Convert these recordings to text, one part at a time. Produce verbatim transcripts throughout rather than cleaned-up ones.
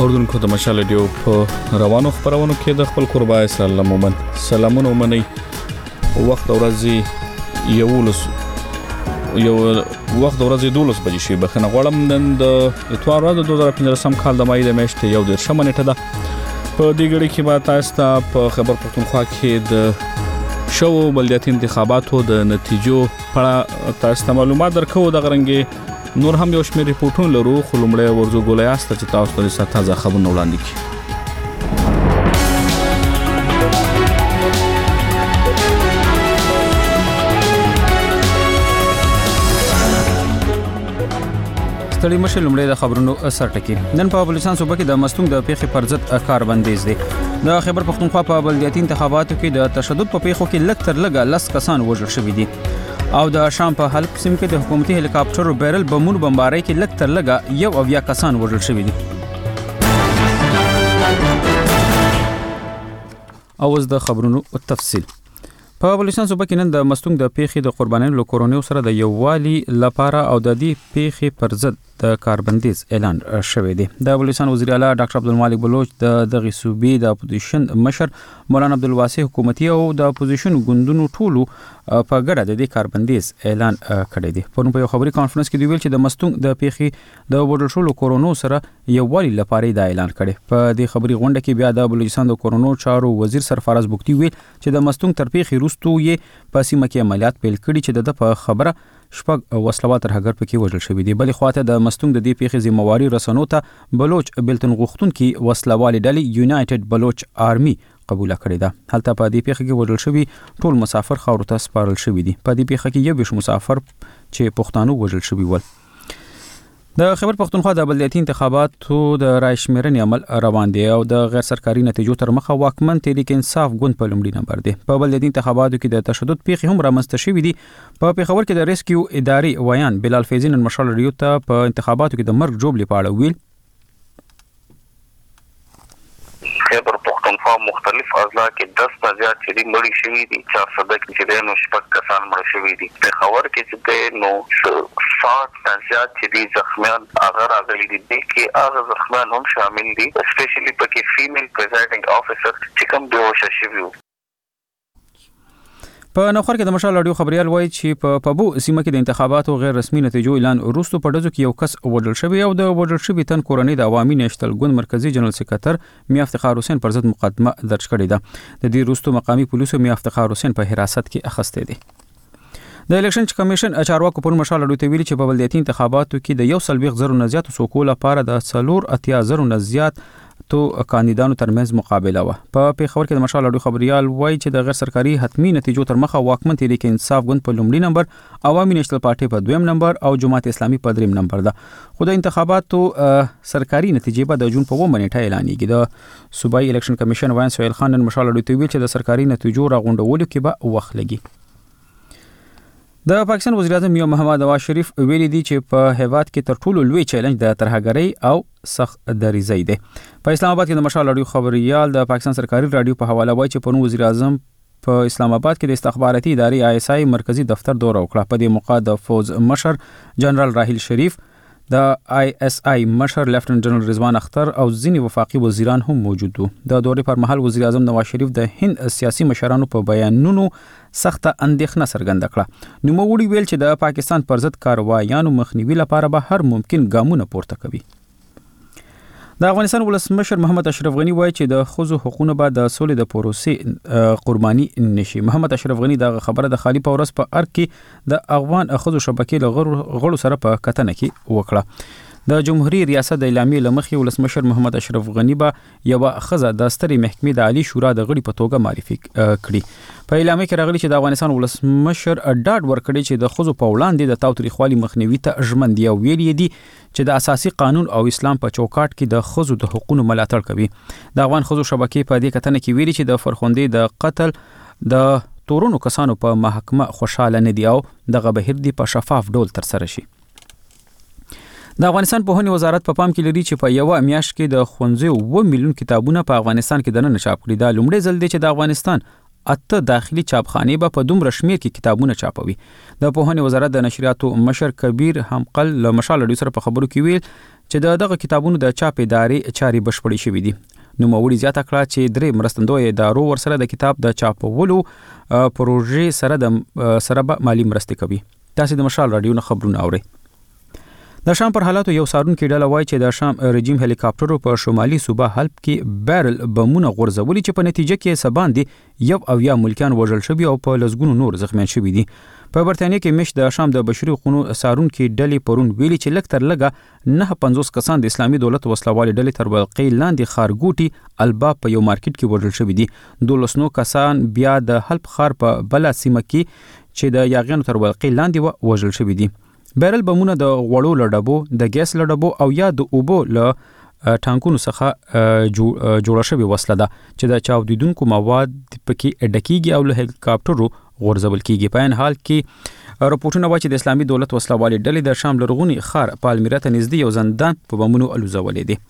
اوردونکو د مشال ډیو په روانو خبرونو کې د خپل قربا اسرائیل مومن سلامونه ومني وخت ورځي یولس یو وخت ورځي دولس بجې شي بخنه غوړم نن د اتوار ورځ د دوه هزار پنځلسم کال د مای د میاشتې یو د شمنه ټه ده په دې غړي کې به تاسو ته په خبر پښتونخوا کې د شو بلدیاتي انتخاباتو د نتیجو په تاسو ته معلومات درکو د غرنګي نور هم یو شمېر ریپورتونه لرو خو لومړی ورزو ګولایاست چې تاسو ته څه تازه خبرونه وړاندې کړي. ستړي مشه لومړی د خبرونو اثر ټکی نن په بلوچستان صوبه کې د مستونګ د پیښې پر ضد کار بندیز دی. د خبر پښتونخوا په بلدیاتي انتخاباتو کې د تشدد په پیښو کې لږ تر لږه لس کسان وژل شوي دي او د شام په حلب سیمه کې د حکومتي هلیکاپټر بیرل بمونو بمبارۍ کې لږ تر لږه یو اویا کسان وژل شوي دي. اوس د خبرونو تفصیل. په بلوچستان صوبه کې نن د مستونګ د پیښې د قربانیانو له کورونیو سره د یووالي لپاره او د دې پیښې پر ضد د کاربندیز اعلان شوی دی. د بلوچستان وزیر اعلی ډاکټر عبدالمالک بلوچ د دغه صوبې د اپوزیشن مشر مولانا عبدالواسع حکومتي او د اپوزیشن ګوندونو ټولو په ګډه د دې کاربندیز اعلان کړی دی. په نوم په یو خبري کانفرنس کې دی ویل چې د مستونګ د پیښې د وډل شولو کورونو سره یووالي لپاره دا اعلان کړي. په دې خبري غونډه کې بیا د بلوچستان د کورونو چارو وزیر سرفراز بوکتی ویل چې د مستونګ تر پیښې وروسته یې په سیمه کې عملیات پیل کړي چې د په خبره شپږ وسلوات ترهګر پکې وژل شوی دی. بلې خواته د مستونګ د دې پیښې ذمہواری رسنو ته بلوچ بلتن غوښتونکي وسلوالي ډلې یونایټډ بلوچ آرمي قبول کړی ده. هلته په دې پیښه کې وژل شوی ټول مسافر خاورو ته سپارل شوی دي. په دې پیښه کې یو بش مسافر چې پښتانه وژل شوی ول. د خبر پښتونخوا د بلدیاتي انتخاباتو د رای شمیرنې عمل روان دی او د غیر سرکاري نتیجو تر مخه واکمن تحریک انصاف ګوند په لومړي نمبر دی. په بلدیاتي انتخاباتو کې د تشدد پیښې هم رامنځته شوې دي. په پیښور کې د ریسکیو ادارې ویان بلال فیضین مشال ریو ته په انتخاباتو کې د مرګ جوړ لپاره ویل خبر پښتونخوا مختلف اضلاع کې دس نه زیات چې مړي شوي دي چې صدق چې د نو شپږ کسان مړ شوي دي. په خبر کې چې نو ساठ نه زیات چې زخمیان هغه راغلي دي چې هغه زخمیان هم شامل دي اسپیشلی پکې فیمیل پریزایډینګ افیسر چې کوم دوه شوي. په نوخر کې د مشال اډیو خبريال وایي چې په پبو سیمه کې د انتخاباتو غیر رسمي نتیجو اعلان وروسته په دزو کې یو کس وژل شوی او د وژل شوی تن کورنۍ د عوامي نېشنل ګوند مرکزی جنرال سکرټر میا افتخار حسین پر ضد مقدمه درج کړې ده. د دې وروسته مقامی پولیسو میا افتخار حسین په حراست کې اخیسته دي. د الیکشن کمیشن چارواکو په مشال اډیو ته ویلي چې په بلدیاتي انتخاباتو کې د یو سلويخ زرو نه زیات سوکول لپاره د څلور اتیا زرو نه زیات تو کاندیدانو ترمنځ مقابله و. په پیښور کې د مشال اډیو خبريال وایي چې د غیر سرکاري حتمی نتیجو تر مخه واکمن تحریک انصاف ګوند په لومړي نمبر، عوامي نېشنل پارټي په دویم نمبر او جماعت اسلامي په دریم نمبر ده. خو د انتخاباتو سرکاري نتیجې به د جون په اوومه نیټه اعلانېږي. د صوبایي الیکشن کمیشن وایي سهیل خان نن مشال اډیو ته ویل چې د سرکاري نتیجو راغونډولو کې به وخت لګي. د پاکستان وزیر اعظم یو محمد نواز شریف ویلي دی چې په هیواد کې تر ټولو لوی چیلنج د ترهګرۍ او سخت دریزۍ دی. په اسلام آباد کې د مشال اډیو خبريال د پاکستان سرکاري رادیو په حواله وایي چې پرون وزیر اعظم په اسلام آباد کې د استخباراتي ادارې آی اس آی مرکزی دفتر دوره وکړه. په دې موقع د فوز مشر جنرال راحیل شریف، د آی اس آی مشر لیفټننټ جنرال رضوان اختر او ځینې وفاقي وزیران هم موجود وو. د دورې پر مهال وزیر اعظم نواز شریف د هند سیاسي مشرانو په بیانونو سخته اندېښنه څرګنده کړه. نوموړي ویل چې د پاکستان پر ضد کاروایانو مخنیوي لپاره به هر ممکن ګامونه پورته کوي. د افغانستان ولسمشر محمد اشرف غنی وایي چې د ښځو حقوقونه به د سولې د پروسې قرباني نشي. محمد اشرف غنی د خبره د خالی په ورځ په ارګ کې د افغان ښځو شبکې له غړو سره په کتنه کې وکړه. د جمهوریت ریاست د اعلامیې لمخې ولسمشر محمد اشرف غنی به یو خزه د سترې محکمې د عالی شورا د غړي په توګه معرفي کړي. په اعلامیه کې راغلي چې د افغانستان ولسمشر ډاډ ورکړي چې د ښځو په وړاندې د تاوتریخوالي مخنیوي ته ژمن دي او ویلي دي چې د اساسي قانون او اسلام په چوکاټ کې د ښځو د حقوقو ملاتړ کوي. د افغان ښځو شبکې په دې کتنه کې ویلي چې د فرخوندې د قتل د تورونو کسانو په محکمه خوشاله نه دي او دغه بهیر دی په شفاف ډول ترسره شي. د افغانستان پوهنې وزارت په پام کې لري چې په یو میاشت کې د ښوونځیو اووه میلیون کتابونه په افغانستان کې دننه چاپ کړي. دا لومړی ځل دی چې د افغانستان اته داخلي چاپخانې به په دومره شمیر کې کتابونه چاپوي. د پوهنې وزارت د نشریاتو مشر کبیر همقل له مشال اډیو سره په خبرو کې ویل چې د دغه کتابونو د چاپ ادارې چاري بشپړې شوې دي. نوموړي زیاته کړه چې درې مرستندوی ادارو ورسره د کتاب د چاپولو پروژې سره د سره مالی مرستې کوي. تاسو د مشال رادیو نه خبرونه اورئ. د شام پر حالاتو یو سارونکي ډله وایي چې د شام رژیم هلیکاپټرو په شمالي صوبه حلب کې بیرل بمونه غورځولي چې په نتیجه کې سباندې یو او یا ملکیان وژل شوي او په لسګونو نور زخمیان شوي دي. په برتانیې کې مش د شام د بشري حقوقو سارونکي ډلې پرون ویلي چې لږ تر لږه نه پنځوس کسان د اسلامي دولت وسلوالې ډلې تر ولقې لاندې خارګوټي الباب په یو مارکیټ کې وژل شوي دي. دولس نو کسان بیا د حلب ښار په بله سیمه کې چې د یاغیانو تر ولقې لاندې وژل شوي دي. بیرل بمونه د غوړو له ډبو، د ګیس له ډبو او یا د اوبو له ټانکونو څخه جوړه شوې وسله ده چې د چاودیدونکو مواد پکې ډکیږي او له هلیکاپټرو غورځول کیږي. په ان حال کې راپورټونه وايي چې د اسلامي دولت وسلوالې ډلې د شام لرغونی ښار پالمیرا ته نږدې یو زندان په بمونو الوزولې دي.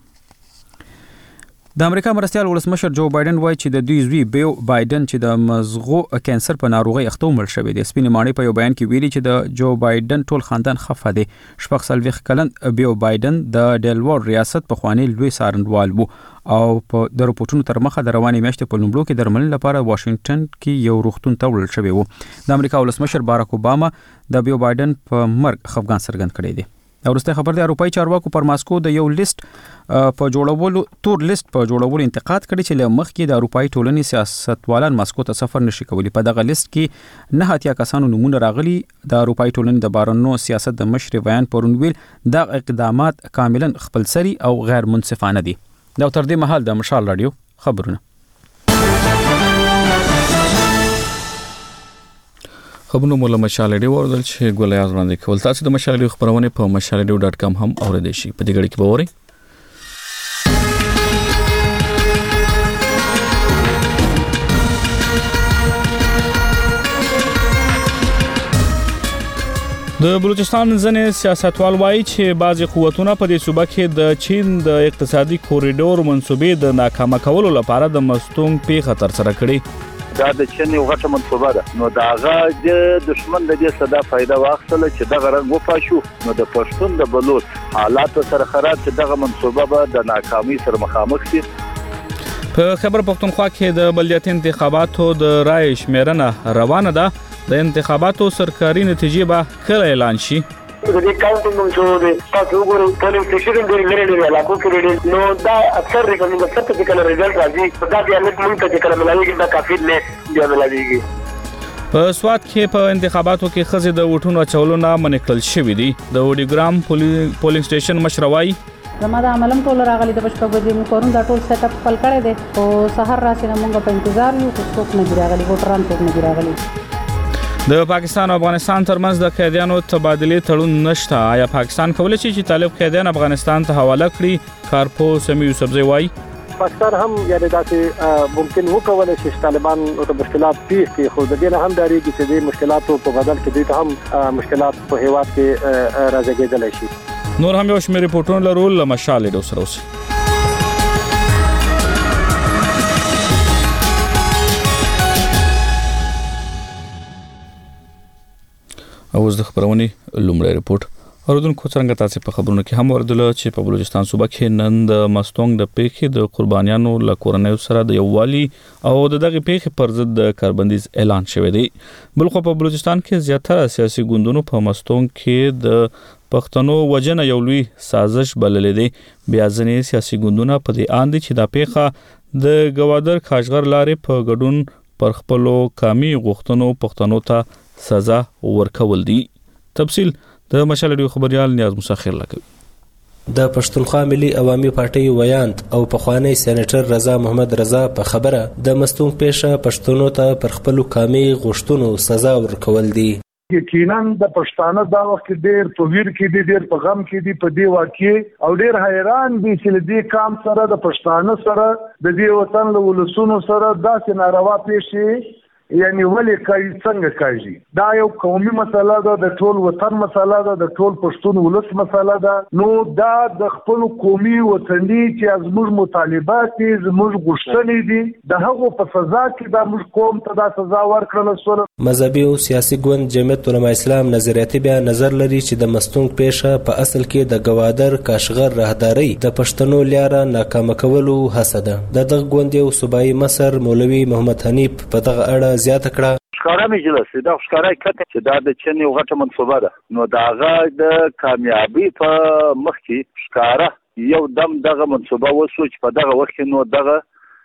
د امریکا مرستیال ولسمشر جو بایدن وایي چې د دوی زوی بیو بایدن چې د مزغو کانسر په ناروغۍ اخته مړ شوی دی. سپینې ماڼۍ په یو بیان کې ویلي چې د جو بایدن ټول خاندان خفه دی. شپږ څلوېښت کلن بیو بایدن د ډیلوار ریاست پخوانی لوی څارنوال و او په د رپورټونو تر مخه د روانې میاشتې په لومړو کې درملنې لپاره واشنگټن کې یو روغتون ته وړل شوی و. د امریکا ولسمشر باراک اوباما د بیو بایدن په مرګ خفګان څرګند کړی دی. ورسته خبر دی اروپایي چارواکو پر ماسکو د یو لیست په جوړولو تور لیست په جوړولو انتقاد کړی چې له مخکې د اروپایي ټولنې سیاستوالان ماسکو ته سفر نشي کولی. په دغه لیست کې نه اتیا کسانو نمونه راغلي. د اروپایي ټولنې د بارنو سیاست د مشر ویان پرون ویل دا اقدامات کاملا خپلسري او غیر منصفانه دي. دا تر دې مهال د مشال رادیو خبرونه خبرونه مولا مشال رادیو ورول چې ګولای ازمنده کول. تاسو د مشال رادیو خبرونه په مشال رادیو ډاټ کام هم اوریدئ شي. په دې غړي کې به اورئ. د بلوچستان ځینې سیاستوال وایي چې بعضې قوتونه په دې صوبه کې د چین د اقتصادي کوریډور منصوبې د ناکامه کولو لپاره د مستونګ پیښه ترسره کړې. دا د چین یو غټه منصوبه ده. نو دا هغه د دشمن د دې صدا فائدہ واخیستله چې دغه رنګ وپاشو. نو د پښتون د بلوچ حالات سره خراب چې دغه منصوبه به د ناکامۍ سره مخامخ شي. په خیبر پختونخوا کې د بلدیاتي انتخاباتو د رای شمیرنه روانه ده. د انتخاباتو سرکاري نتیجې به کله اعلان شي. د دې کاونټینګ هم شروع دی. تاسو وګورئ پولینګ سټیشن ډېر لري لري علاقو کې لري. نو دا اکثر ریکارډینګ د څه چې کله ریزلټ راځي دا بیا موږ مونږ ته کله ملایږي دا کافي نه بیا ملایږي. په سوات کې په انتخاباتو کې ښځې د ووټونو اچولو نه منع کړل شوي دي. د وډیګرام پولینګ سټیشن مشر وایي زما د عملم ټول راغلي د شپږ بجې مو کورون دا ټول سیټ اپ خپل کړی دی او سحر راشي نه مونږ په انتظار یو خو څوک نه راغلي ووټران څوک نه راغلي. د پاکستان او افغانستان ترمنځ د قیدیانو تبادلې تړون نشته. آیا پاکستان کولی شي چې طالب قیدیان افغانستان ته حواله کړي؟ کارپو سمیع یوسفزی وایي پاکستان هم یعنی داسې ممکن وکولای شي چې طالبان او مشکلات پیښ کړي، خو د دې نه هم ډارېږي چې د مشکلاتو په بدل کې دوی ته هم مشکلات په هیواد کې راځګېدلی شي. نور هم یو شمېر ریپورټونه لرو له مشال رادیو سره اوسئ. اوس د خبرونې لومړی ریپورت. اوردونکو څنګه تاسو په خبرونو کې هم وردل چې په بلوچستان صوبه کې نن د مستونګ د پیښې د قربانیانو له کورنۍ سره د یووالي او د دغه پیښې پر ضد د کاربندیز اعلان شوی دی. بلخو په بلوچستان کې زیاتره سیاسي ګوندونو په مستونګ کې د پښتنو وجنه یو لوی سازش بللې دی. بیا ځینې سیاسي ګوندونه په دې اند چې دا پیښه د گوادر کاشغر لارې په ګډون پر خپلو قامي غوښتنو پښتنو ته سزا ورکول دي. تفصیل د مشال رادیو خبريال نیاز مسخر لکوي. د پښتونخوا ملي عوامي پارټي ویاند او پخوانی سېنیټر رضا محمد رضا په خبره د مستونګ پیښه پښتنو ته پر خپل قامي غوښتنو سزا ورکول دي. یقینا د پښتانه دا وخت ډېر په ویر کې دي، ډېر په غم کې دي، په دې واقع او ډېر حیران دي چې دې کام سره د پښتانه سره د دې وطن له ولسونو سره داسې ناروا پیښې یعنی ولې کوي څنګه کوي دا یو قومي مسله ده د ټول وطن مسله ده د ټول پښتون ولس مسله ده نو دا د خپل قومي وطني چې زموږ مطالبات دي زموږ غوښتنې دي د هغو په سزا کې دا موږ قوم ته دا سزا ورکړل شوه. مذهبي او سیاسي ګوند جمعیت علماء اسلام نظریاتي بیا نظر لري چې د مستونګ پیښه په اصل کې د گوادر کاشغر راهداري د پښتنو لاره ناکامه کولو هڅه ده. د دغه ګوند یو صوبایي مصر مولوي محمد حنیف په دغه اړه زیاته کړه. ښکارا مجلس دا ښکارا کته چې دا د چین یو غټه منصوبه ده نو دا هغه د کامیابی په مخ کې ښکارا یو دم دغه منصوبه وسو چې په دغه وخت نو دغه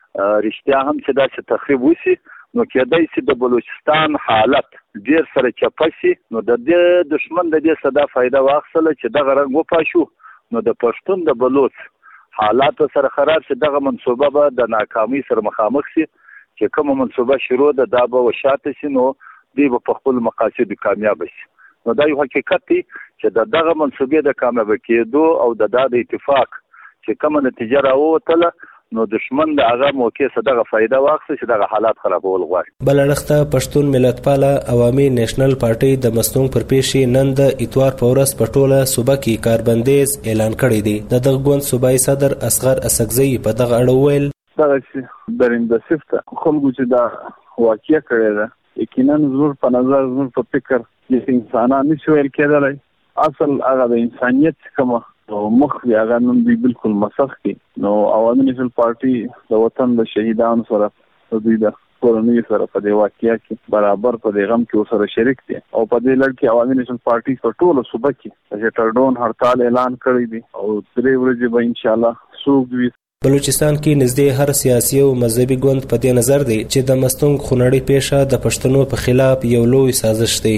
رښتیا هم چې دا چې تخریب وسی نو کېدای شي د بلوچستان حالت ډیر سره چپسي نو د دې دشمن د دې صدا فائدہ واخصله چې دغه رنګ وپاشو نو د پښتون د بلوچ حالات سره خراب شي دغه منصوبه به د ناکامۍ سره مخامخ شي چې کومه منصوبه شروع ده دا به وشاته شي نو دوی به په خپل مقاصد کامیاب شي. نو دا یو حقیقت دی چې د دغه منصوبې د کامیاب کېدو او د دا د اتفاق چې کومه نتیجه راووتله نو دشمن د هغه موقع څخه دغه فائدہ واخلي چې دغه حالات خرابول غواړي. بل اړخته پښتون ملتپاله عوامي نېشنل پارټي د مستونګ پر پیښې نن د اتوار په ورځ په ټوله صوبه کې کاربندیز اعلان کړی دی. د دغه ګوند صوبایي صدر اصغر اسکزی په دغه اړه ویل دغه چې درنده صفته خلکو چې دا واقعیا کړی ده یقینا زموږ په نظر زموږ په فکر چې انسانان نشي ویل کېدلی اصل هغه د انسانیت کومه مخ دی هغه نن دی بالکل مسخ کی نو عوامي نېشنل پارټي د وطن د شهیدانو سره د دوی د کورنۍ سره په دی واقعیا کې برابر په دی غم کې سره شریک دي او په دې لړ کې عوامي نېشنل پارټي په ټوله صوبه کې د ټرډون هړتال اعلان کړی دی او درې ورځې به ان شاء الله سوق وي. بلوچستان کې نږدې هر سیاسي او مذهبي ګوند په دې نظر دی چې د مستونګ خونړۍ پیښه د پښتنو په خلاف یو لوی سازش دی.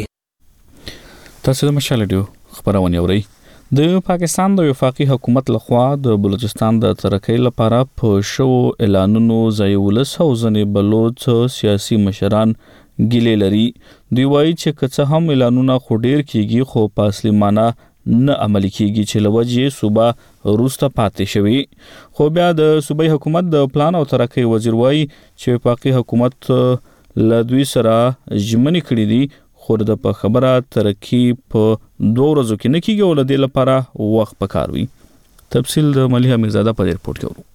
تاسو د مشال ډیو خبرونه اورئ. د پاکستان د وفاقي حکومت لخوا د بلوچستان د ترقۍ لپاره په شو اعلانونو ځایولس او ځنې بلوچ سیاسي مشران ګیلې لري. دوی وایي چې که څه هم اعلانونه خو ډیر کیږي خو په اصلي معنی نه عملي کیږي چې لوجې صوبه روسته پاتې شوی. خو بیا د صوبایي حکومت د پلان او ترقۍ وزیر وایي چې وفاقي حکومت له دوی سره ژمنې کړې دي خو د په خبره ترقی په دوه ورځو کې نه کیږي او د دې لپاره وخت پکار وي. تفصیل د مليحه میرزاده په ریپورت کې ورو.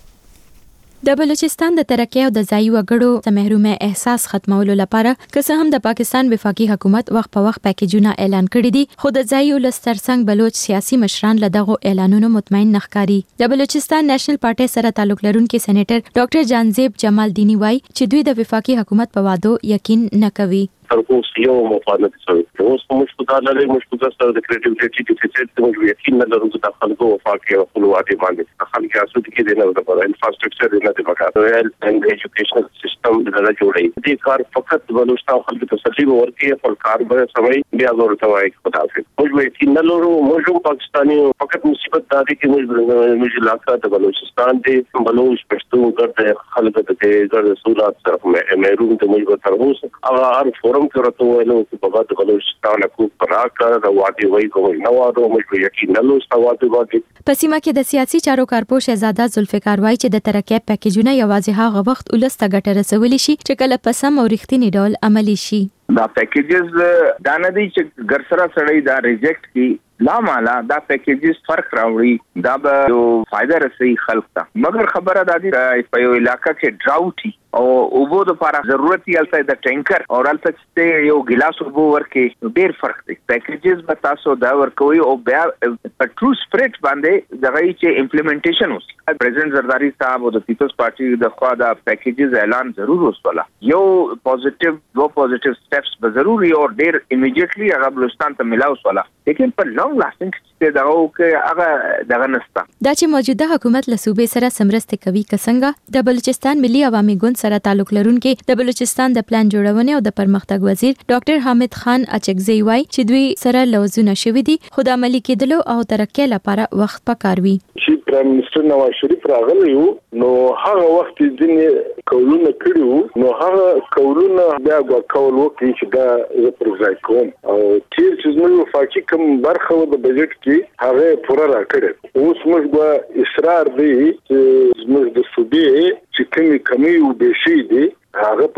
د بلوچستان د ترقی او د ځایي وګړو د محرومه احساس ختمولو لپاره که څه هم د پاکستان وفاقي حکومت وخت په وخت پیکیجونه اعلان کړي دي خو د ځایي ولس ترڅنګ بلوچ سیاسي مشران له دغه اعلانونو مطمئن نه ښکاري. د بلوچستان نېشنل پارټي سره تعلق لرونکي سېنیټر ډاکټر جانزیب جمال دینی وایي چې دوی د وفاقي حکومت په وعدو یقین نه کوي. ترغوس یو مفاهمه شوی اوس په مشکوکه لري مشکوکه سره د کریټیویټي ډیفیسټ ته موږ یقین نه لرو چې د خلکو وفاقي او خپلواکي باندې خلک اسود کې دي نه د انفراستراکچر نه د وکړه رویل اند ایجوکیشنل سیستم د نه جوړي دي کار فقط بلوچستان خلکو ته تسلی ورکړي خپل کار به سمای بیا ورته وایي خدا حافظ. موږ یقین نه لرو موږ پاکستاني فقط مصیبت دا دي چې موږ موږ علاقه د بلوچستان دي بلوچ پښتون ګرد خلک د دې ګرد سہولت سره مې د موږ ترغوس هغه هر کوم کرته ویلو چې په بعد بلوچستان کو پراکر د وادي وای کوم نو وادو موږ یقین نه لوستا وادي وادي. په سیمه کې د سیاسي چارو کارپوه شهزاده ذوالفقار وایي چې د ترقۍ پیکیجونه یوازې هغه وخت ولسته ګټه رسولي شي چې کله په سم او رښتینی ډول عملي شي. دا پیکیجز دا نه دي چې ګرسره سړی دا ریجیکټ کی لا مالا دا پیکیجز فرق راوړي دا به یو فائدہ رسي خلک ته مګر خبره دا دي په یو علاقہ کې ډراوټي او اوبو د لپاره ضرورت یې الته د ټینکر او الته چې یو ګلاس اوبو ورکې ډیر فرق دی. پیکیجز به تاسو دا ورکوي او بیا په ټرو سپریټ باندې دغه چې امپلیمنټیشن وسی. پریزیډنټ زرداری صاحب او د پیپلز پارټي د خوا دا پیکیجز اعلان ضرور وسوله یو پوزټیو دو پوزټیو سټیپس به ضروري او ډیر امیډیټلی هغه بلوچستان ته ملاو وسوله لیکن په لانګ لاسټینګ چې دغه کې هغه دغه نستا دا چې موجوده حکومت له صوبې سره سمرسته کوي کسنګه د بلوچستان ملي عوامي ګوند سره تعلق لرونکي د بلوچستان د پلان جوړونې او د پرمختګ وزیر ډاکټر حامد خان اچکزی وایي چې دوی سره لوزونه شوي دي خو د عملي کېدلو او ترقۍ لپاره وخت پکار وي. چې پرایم منسټر نواز شریف راغلی وو نو هغه وخت ځینې کولونه کړي وو نو هغه کولونه بیا کول وکړي چې دا زه پر ځای کوم او تیر چې زموږ وفاقي کوم برخه د بجټ کې هغه پوره راکړي اوس موږ به اصرار دی چې زموږ د صوبې چې کومې کمی او بیشي دي هغه په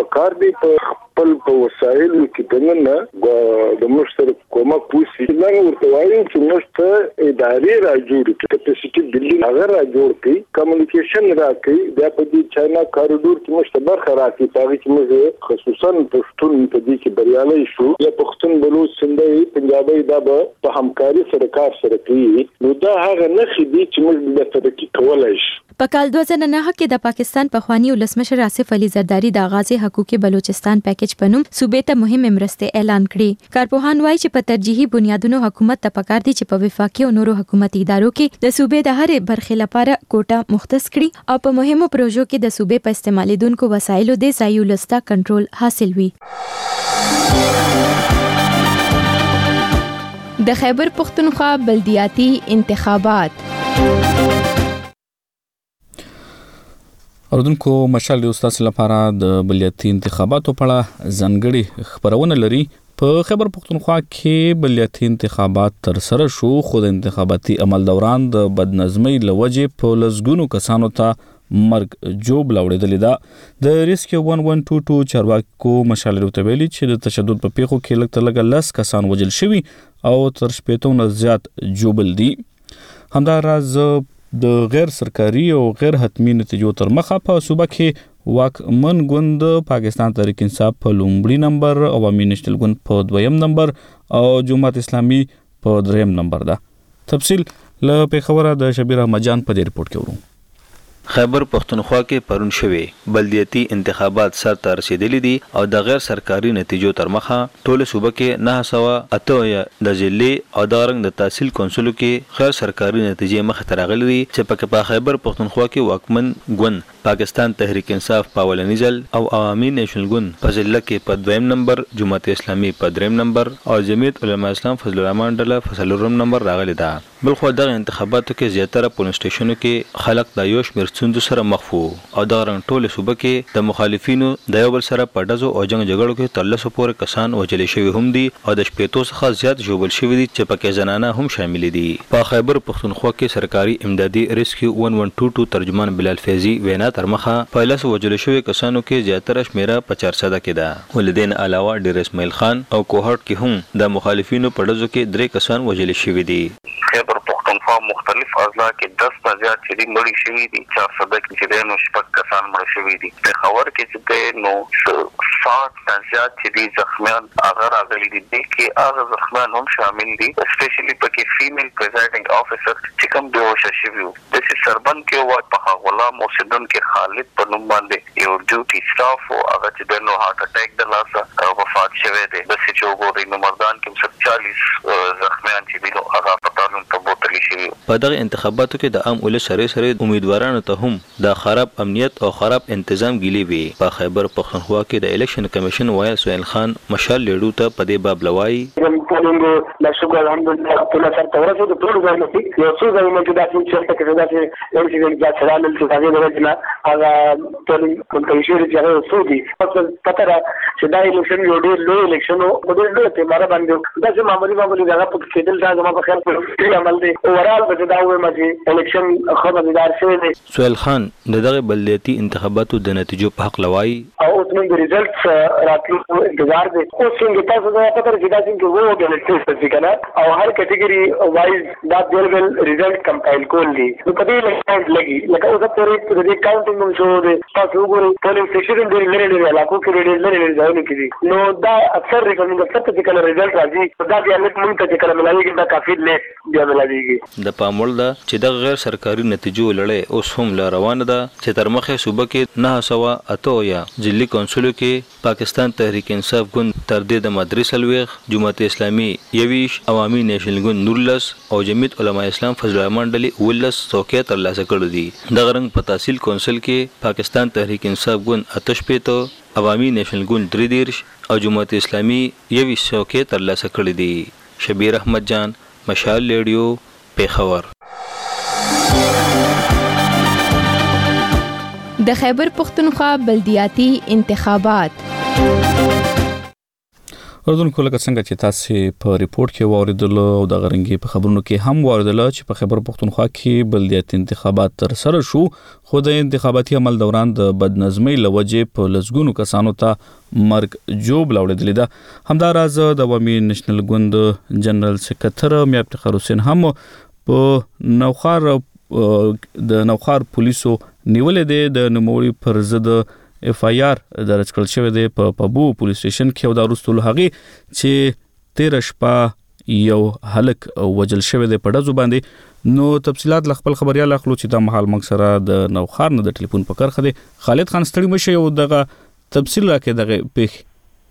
پکار دی په خپل په وسایلو کې دننه د مشترک کومک پوسی نه ورته وایي چې مشته ادارې را جوړ کړي کپاسټي بلډینګ هغه را جوړ کړي کمیونیکیشن را کړي د په دې چاینا کاریډور کې مشته برخه راکړي تاکي چې موږ خصوصا پښتون په دې کې بریالي شو یا پښتون بلوچ سندي پنجابي دا په همکاري سره کار سره کوي نو دا هغه نه خدي چې موږ د ترقی کولای شو. په کال دوه زره نهه کې د پاکستان پخوانی ولسمشر آصف علي زرداری د آغاز حقوق بلوچستان پیکیج په نوم صوبې ته مهمه مرستې اعلان کړې. کارپوهان وایي چې په ترجیحي بنیادونو حکومت ته پکار دي چې په وفاقي او نورو حکومتي ادارو کې د صوبې د هرې برخې لپاره کوټه مختص کړي او په مهمو پروژو کې د صوبې په استعمالیدونکو وسایلو د ځایي ولسته کنټرول حاصل وي. د خیبر پختونخوا بلدیاتي انتخابات اوردونکو مشال د استاد لپاره د بلدیاتي انتخاباتو په اړه ځانګړي خبرونه لري. په خیبر پختونخوا کې بلدیاتي انتخابات تر سره شو خو د انتخاباتي عمل دوران د بدنظمۍ لوجې په لزګونو کسانو ته مرګ جوب لاوړېدلې ده. د ریسکیو ون ون ټو ټو چارواکو مشال ورته ویلي چې د تشدد په پیښو کې لږ تر لږه لس کسان وژل شوي او تر شپېتو نه زیات جوبل دي. همداراز د غیر سرکاري او غیر حتمی نتیجو تر مخه په صوبه کې واکمن ګوند پاکستان تحریک انصاف په لومړي نمبر، عوامي نېشنل ګوند په دویم نمبر او جماعت اسلامي په دریم نمبر ده. تفصیل له پیښوره د شبیر احمد جان په دې رپورت کې ورو. خیبر پختونخوا کې پرون شوي بلدیاتي انتخابات سر ته رسیدلي دي او د غیر سرکاري نتیجو تر مخه ټول صوبه کې نه سوا اته د ضلع او د رنګ د تحصیل کونسلو کې غیر سرکاري نتیجې مخ ته راغلي دي چې پکې په خیبر پختونخوا کې واکمن ګوند پاکستان تحریک انصاف په اولنی ځل او عوامي نېشنل ګوند په ضلع کې په دویم نمبر، جماعت اسلامي په دریم نمبر او جمعیت علما اسلام فضل الرحمن ډله په څلورم نمبر راغلي ده. بلخو دغه انتخاباتو کې زیاتره پولیس سټیشنونو کې خلک د یو شمېر ستونزو سره مخ وو او د رنګ ټول صوبه کې د مخالفینو د یو بل سره په ډزو او جنگ جګړو کې تر لسو پورې کسان وژل شوي هم دي او د شپېتو څخه زیات ژوبل شوي دي چې پکې زنانه هم شامل دي. په خیبر پختونخوا کې سرکاري امدادي ریسکیو ون ون ټو ټو ترجمان بلال فیضي وینا تر مخه په لسو وژل شوي کسانو کې زیاتره شمیره په چار سده کې ده. ولدین علاوه ډیر اسماعیل خان او کوهټ کې هم د مخالفینو په ډزو کې درې کسان وژل شوي دي. خیبر پختونخوا مختلف اضلاع کې دس نه زیات چې مړي شوي دي، چار سده کې چې نو شپږ کسان مړ شوي دي. پېښور کې چې نو ساठ نه زیات چې زخمیان هغه راغلي دي کې هغه زخمیان هم شامل دي، اسپیشلی پکې فیمیل پریزایډینګ افیسر چې کوم بیهوشه شوي وو. د سربند کې وای په غلام اوسیدون کې خالد په نوم باندې یو ډیوټي سټاف او هغه چې نو هارت اٹیک د لاسه وفات شوی دی. د سچو ګوري نو مردان کې چالیس زخمیان چې نو هغه پټالون ته بوتلی شوي. په دغه انتخاباتو کې د عام ولس سره سره امیدوارانو ته هم د خراب امنیت او خراب تنظیم ګیلې وي. په خیبر پختونخوا کې د الیکشن کمیشن وایي سهیل خان مشال لیډو ته په دې باب لوایي پولینګ لا شکر الحمدلله ټول سره تورسه د ټول ځای نه یو څو ځای نه دا چې څه کې دا چې انسیډنټ دا سره نن څه هغه ورځنه هغه پولینګ کمیشن چې هغه سودي پته را چې دا الیکشن یو ډېر لوی الیکشن او ډېر ډېر ته ماره باندې دا چې معمولی معمولی دا په کېدل دا زما په خیال کې عمل دی اورال به دا وایي چې الیکشن خبردار شوی دی. سهیل خان دغه بلدیاتي انتخاباتو د نتیجو په حق لوایي او اوس موږ د ریزلټس راتلو انتظار دی. اوس څنګه تاسو دا پته راځي دا چې وو د الیکشن څخه او هر کټګوري وایز دا بیل بیل ریزلټ کمپایل کول دي نو کدی الیکشن لګي لکه اوس پورې د دې کاونټینګ موږ شو دی تاسو وګورئ پولینګ سټیشن ډېر لري لري علاقو کې ډېر لري لري ځایونه کې دي نو دا اکثر ریکمنډ کړه چې کله ریزلټ راځي دا بیا موږ ته چې کله ملایي دا کافي نه بیا ملایي د پامول دا چې د غیر سرکاري نتیجو لړۍ اوس هم لا روانه ده چې تر مخه صوبه کې نه سوا اته یا ځلي کونسلو کې پاکستان تحریک انصاف ګوند تر دې د مدرسې الويخ، جماعت اسلامي یویش، عوامي نېشنل ګوند نورلس او جمعیت علما اسلام فضل الرحمن ډلې ولس څوکۍ ترلاسه کړې دي. د غرنګ په تحصیل کونسل کې پاکستان تحریک انصاف ګوند آتش پیتو، عوامي نېشنل ګوند درې دیرش او جماعت اسلامي یویش څوکۍ ترلاسه کړې دي. شبیر احمد جان، مشال ریډیو، پیښور. د خیبر پختونخوا بلدیاتي انتخابات اردوونکو لکه څنګه چې تاسو په ریپورت کې واوریدل او د غرنګي په خبرونو کې هم واوریدل چې په خیبر پختونخوا کې بلدیاتي انتخابات تر سره شو خو د انتخاباتي عمل دوران د بدنظمۍ لوجې په لسګونو کسانو ته مرګ جوړ لاوړل ده. همداراز د عوامي نېشنل ګوند جنرال سکرټر میا افتخار حسین هم په نوخار د نوخار پولیسو نیولې ده د نوموړي پر ضد اف آی آر درج کړل شوی دی په پبو پولیس سټیشن کې او دا وروسته هغه چې تیر شپه یو هلک وجل شوی دی په ډزو باندې. نو تفصيلات ل خپل خبريال اخلو چې د محل منګ سره د نوخار نه د ټلیفون په کرخه دی. خالد خان ستړي مشه یو دغه تفصیل راکې دغه پیښ.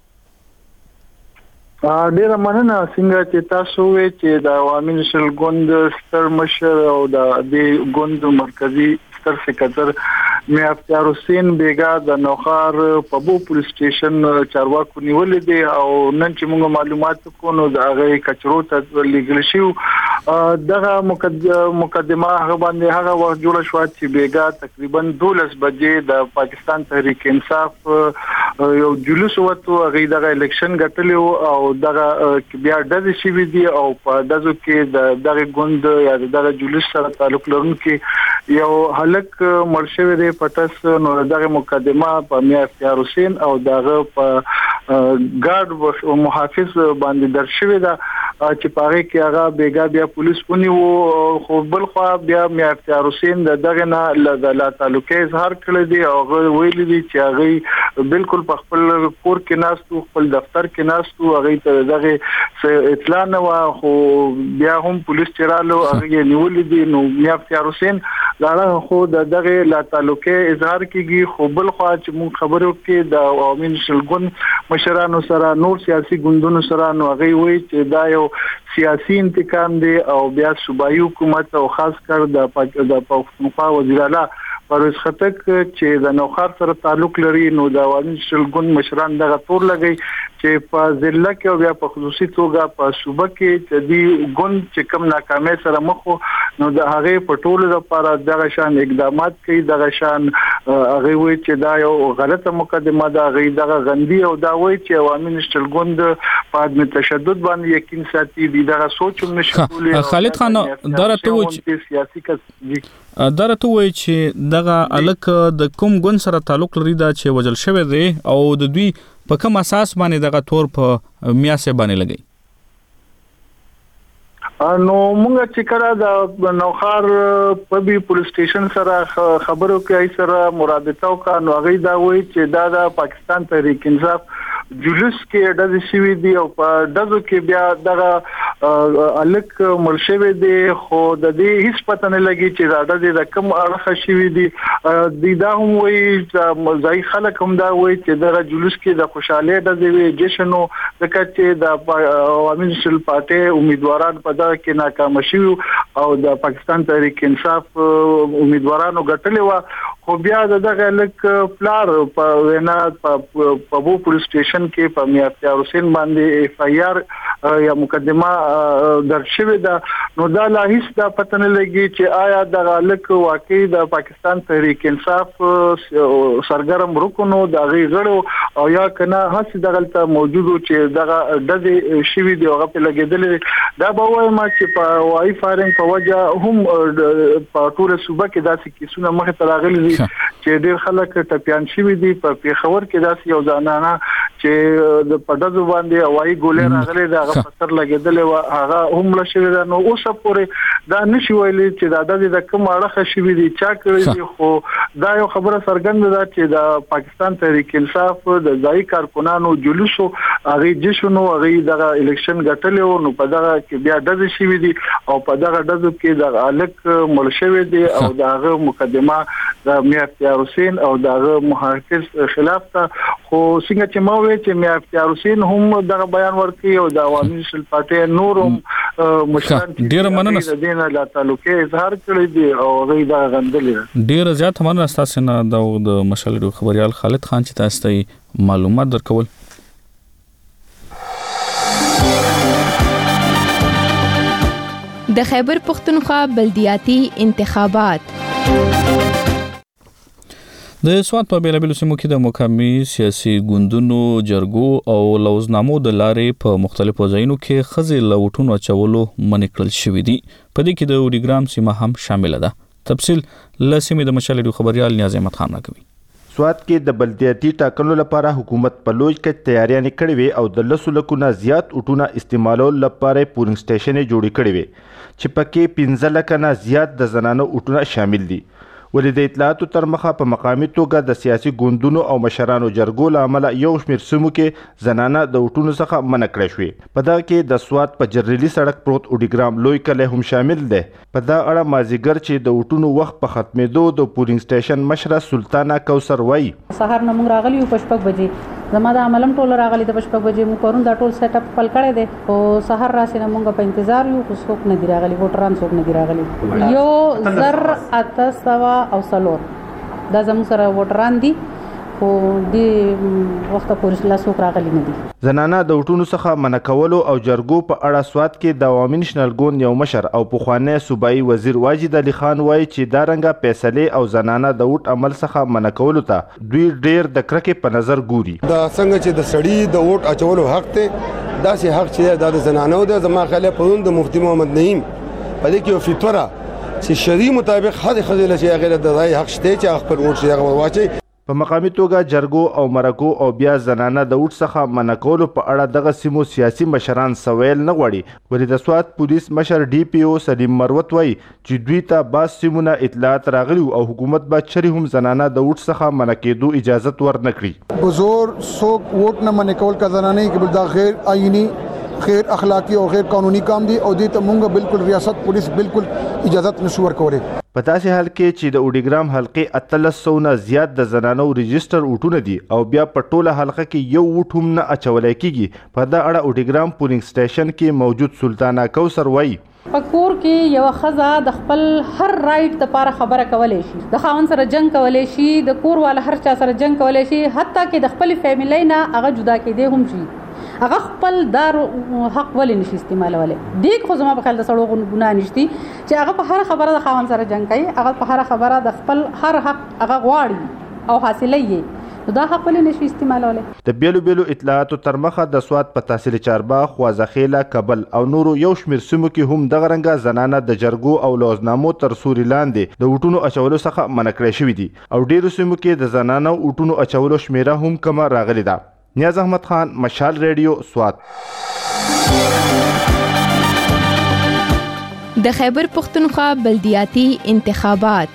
ډیره مننه څنګه چې تاسو وې چې د عوامي نېشنل ګوند ستر مشر او د دې ګوند مرکزی ستر سکرټر میا افتخار حسین بیگا د نوخار پبو پولیس سټیشن چارواکو نیولې دي او نن چې موږ معلومات کو نو د هغه کچرو ته لیږل شو. دغه مقدمه هغه باندې هغه وخت جوړ شو چې بیگا تقریبا دولس بجې د پاکستان تحریک انصاف یو جلوس وته هغه دغه الیکشن غټلو او دغه بیا د سی وی دی او په دغه کې د دغه ګوند یا دغه جلوس سره تعلق لرونکي یو هلک مرشد دی پټس نو دغه مقدمه په میا افتخار حسین او دغه په ګارد او محافظ باندې درشوي دا چې پاره کې هغه بیگا بیا پولیس ونی وو خو بل خو بیا میا افتخار حسین دغه نه د تعلقې اظهار کړی دی او ویل دي چې هغه بالکل په خپل کور کې ناستو خپل دفتر کې ناستو هغه ته دغه اطلاع نه و خو بیا هم پولیس چرالو هغه نیولې دي. نو میا افتخار حسین لاړه خو دغه لا تعلقې اظهار کیږي خو بل خو چې مون خبرو کې د عوامي نېشنل ګوند مشرانو سره نور سیاسي ګوندونو سره نو هغه وایي چې دا یو سیاسي انتقام دی او بیا صوبایي حکومت او خاص کر د پښتونخوا وزیر اعلی پرویز خټک چې د نوخار سره تعلق لري نو د عوامي نېشنل ګوند مشران دغه تور لګي چې په ضلع کې او بیا په خصوصي توګه په صوبه کې چې دی ګوند چې کم ناکامۍ سره مخ نو د هغه په ټولو لپاره دغه شان اقدامات کوي دغه شان هغه وایي چې دا یو غلطه مقدمه ده هغه دغه غندي او دا وایي چې عوامي نېشنل ګوند په عدم تشدد باندې یقین ساتي دي دغه سوچ هم نشي. خالد خان درته وایي سیاسي کس درته وایي چې دغه الک د کوم ګوند سره تعلق لري دا چې وجل شوی دی او د دوی په کوم اساس باندې دغه تور په میاسه باندې لګي. نو موږ چې کړه د نوخار پبی پولیس سټیشن سره خبرو کوي سره مرادته او نو هغه دا وایي چې دا د پاکستان تحریک انصاف جلوس کې د سی وی دی او په دغه کې بیا دغه الک مرشوي دی خو د دې هیڅ پته نه لګي چې دا د رقم اړه شوی دی د دا هم وایي چې ځای خلک هم دا وایي چې دغه جلوس کې د خوشاله د وی جشنو د کچې د عوامي نېشنل پارټي امیدواران په دغه کې ناکام شوي او د پاکستان تحریک انصاف امیدوارانو ګټلې و خو بیا دغه الک پلار په وینا په بو پولیس سټیشن کې په میا افتخار حسین باندې اف آی آر یا مقدمه درج شوی دا نو دا لا هیڅ دا پته نه لګي چې آیا د الک واقعي د پاکستان تحریک انصاف سرګرم رکونو د غي غړو او یا کنه هڅه دغلته موجودو چې دغه د شوی دی هغه په لګیدل دا به وایم چې په وای فارنګ په وجه هم په ټول صوبه کې داسې کیسونه مخه تراغلي دي چې ډېر خلک ټپيان شوی دي په پیښور کې داسې یو ځانانه چې د پډزو باندې وای ګولې راغلي دا هغه پتر لګیدل او هغه هم له شوی دا نو اوس پورې دا نشي ویلي چې دا د کوم اړه شوی دي چا کړی دي خو دا یو خبره څرګنده ده چې د پاکستان تحریک انصاف د ځای کارکونانو جلوسو هغه جشنو هغه دغه الیکشن غټلو نو په دغه کې بیا د شوی دي او په دغه دغه کې د الک مرشوي دي او دغه مقدمه د میا افتخار حسین او دغه محافظ خلاف ته خو څنګه چې ما وی چې میا افتخار حسین هم دغه بیان ورکړي او د عوامي نېشنل پارټي نورم مشران ډیر مننه د دین له تعلقې اظهار کړی دی او غي دا غندلې ډیر زیات مننه تاسو نه د مشالډو خبريال خالد خان چې تاسو ته معلومات درکول. د خیبر پختونخوا بلدیاتي انتخابات د سواد په بیلابیلو سیمو کې د مقامي سیاسي ګوندونو جرګو او لوزنامو د لارې په مختلفو ځایونو کې ښځې له ووټونو اچولو منع کړل شوي دي. په دې کې د اوډیګرام سیمه هم شامله ده. تفصیل له سیمې د مشال ریډیو خبريال نیاز احمد خان راکوي. سواد کې د بلدیاتي ټاکنو لپاره حکومت په لوی کې تیاریاں کړې وي او د لسو لکو نه زیات وټونه استعمالول لپاره پولینګ سټیشن جوړ کړي وي چې پکې پنځه لکه نه زیات د زنانو وټونه شامل دي. ولې د اطلاعاتو تر مخه په مقامي توګه د سیاسي ګوندونو او مشرانو جرګو له امله یو شمېر سیمو کې زنانه د وټونو څخه منع کړې شوې. په دغه کې د سواد په جرلي سړک پروت اوډیګرام لوی کلی هم شامل دی. په دا اړه مازیګر چې د وټونو وخت په ختمېدو د پولینګ سټیشن مشره سلطانه کوثر وایي سهار نه موږ راغلي یو په شپږ بجې زما د عملم ټول راغلي د شپږ بجې موږ پرون دا ټول سیټ اپ خپل کړی دی او سهار راسي نه موږ په انتظار یو خو څوک نه دی راغلي ووټران څوک نه دی راغلي. یو زر اته سوه او څلور دا زموږ سره ووټران دي خو دې وخته پورې لا څوک راغلي نه دي. زنانه د وټونو څخه منع کولو او جرګو په اړه سواد کې د عوامي نېشنل ګوند یو مشر او پخوانی صوبایي وزیر واجد علي خان وایي چې دا رنګه فیصلې او زنانه د وټ عمل څخه منع کولو ته دوی ډېر د کرکې په نظر ګوري. دا څنګه چې د سړي د وټ اچولو حق ته داسې حق چې دا د زنانو ده زما خیال پرون د مفتي محمد نعیم په دې کې یو فتوا چې شریع مطابق هر خځې له چې هغه د ځای حق شته چې خپل وټ شي هغه واچي. په مقامي توګه جرګو او مرکو او بیا زنانه د وټ څخه منع کولو په اړه دغه سیمو سیاسي مشران سویل نه غواړي. ولې د سواد پولیس مشر ډي پی او سلیم مروت وایي چې دوی ته بعض سیمونه اطلاعات راغلي او حکومت به چرې هم زنانه د وټ څخه منع کېدو اجازت ورنکړي. بزور څوک وټ نه منع کول کا زنانه کې بل دا غیر آئینی غیر اخلاقی او غیر قانوني کام دي او دې ته مونږ بالکل ریاست پولیس بالکل اجازت نشو ورکوي. په داسې حال کې چې د اوډیګرام حلقې اتلس سوه نه زیات د زنانو رجسټر وټونه دي او بیا په ټوله حلقه کې یو وټ هم نه اچولی کیږي. په دا اړه اوډیګرام پولینګ سټیشن کې موجود سلطانه کوثر وایي په کور کې یو ښځه د خپل هر رائټ لپاره خبره کولی شي، د خاوند سره جنګ کولی شي، د کور والا هر چا سره جنګ کولی شي، حتی کې د خپل فیملی نه هغه جدا کېدی هم شي. هغه خپل دار حق ولې نشي استعمالولی. دې خو زما په خیال د سړو ګناه نشتی چې هغه په هر خبره د خاوند سره جنګ کوي، هغه په هر خبره د خپل هر حق هغه غواړي او حاصلوي یې، دا حق ولې نشي استعمالولی. د بیلو بیلو اطلاعاتو تر مخه د سواد په تحصیل چارباغ، خوازخیله، کابل او نورو یو شمېر سیمو کې هم دغه رنګه زنانه د جرګو او لوزنامو تر سوري لاندې د وټونو اچولو څخه منع کړی شوي دي او ډیرو سیمو کې د زنانو وټونو اچولو شمیره هم کمه راغلې ده. نیاز احمد خان، مشال ریډیو، سواد. د خیبر پختونخوا بلدیاتي انتخابات.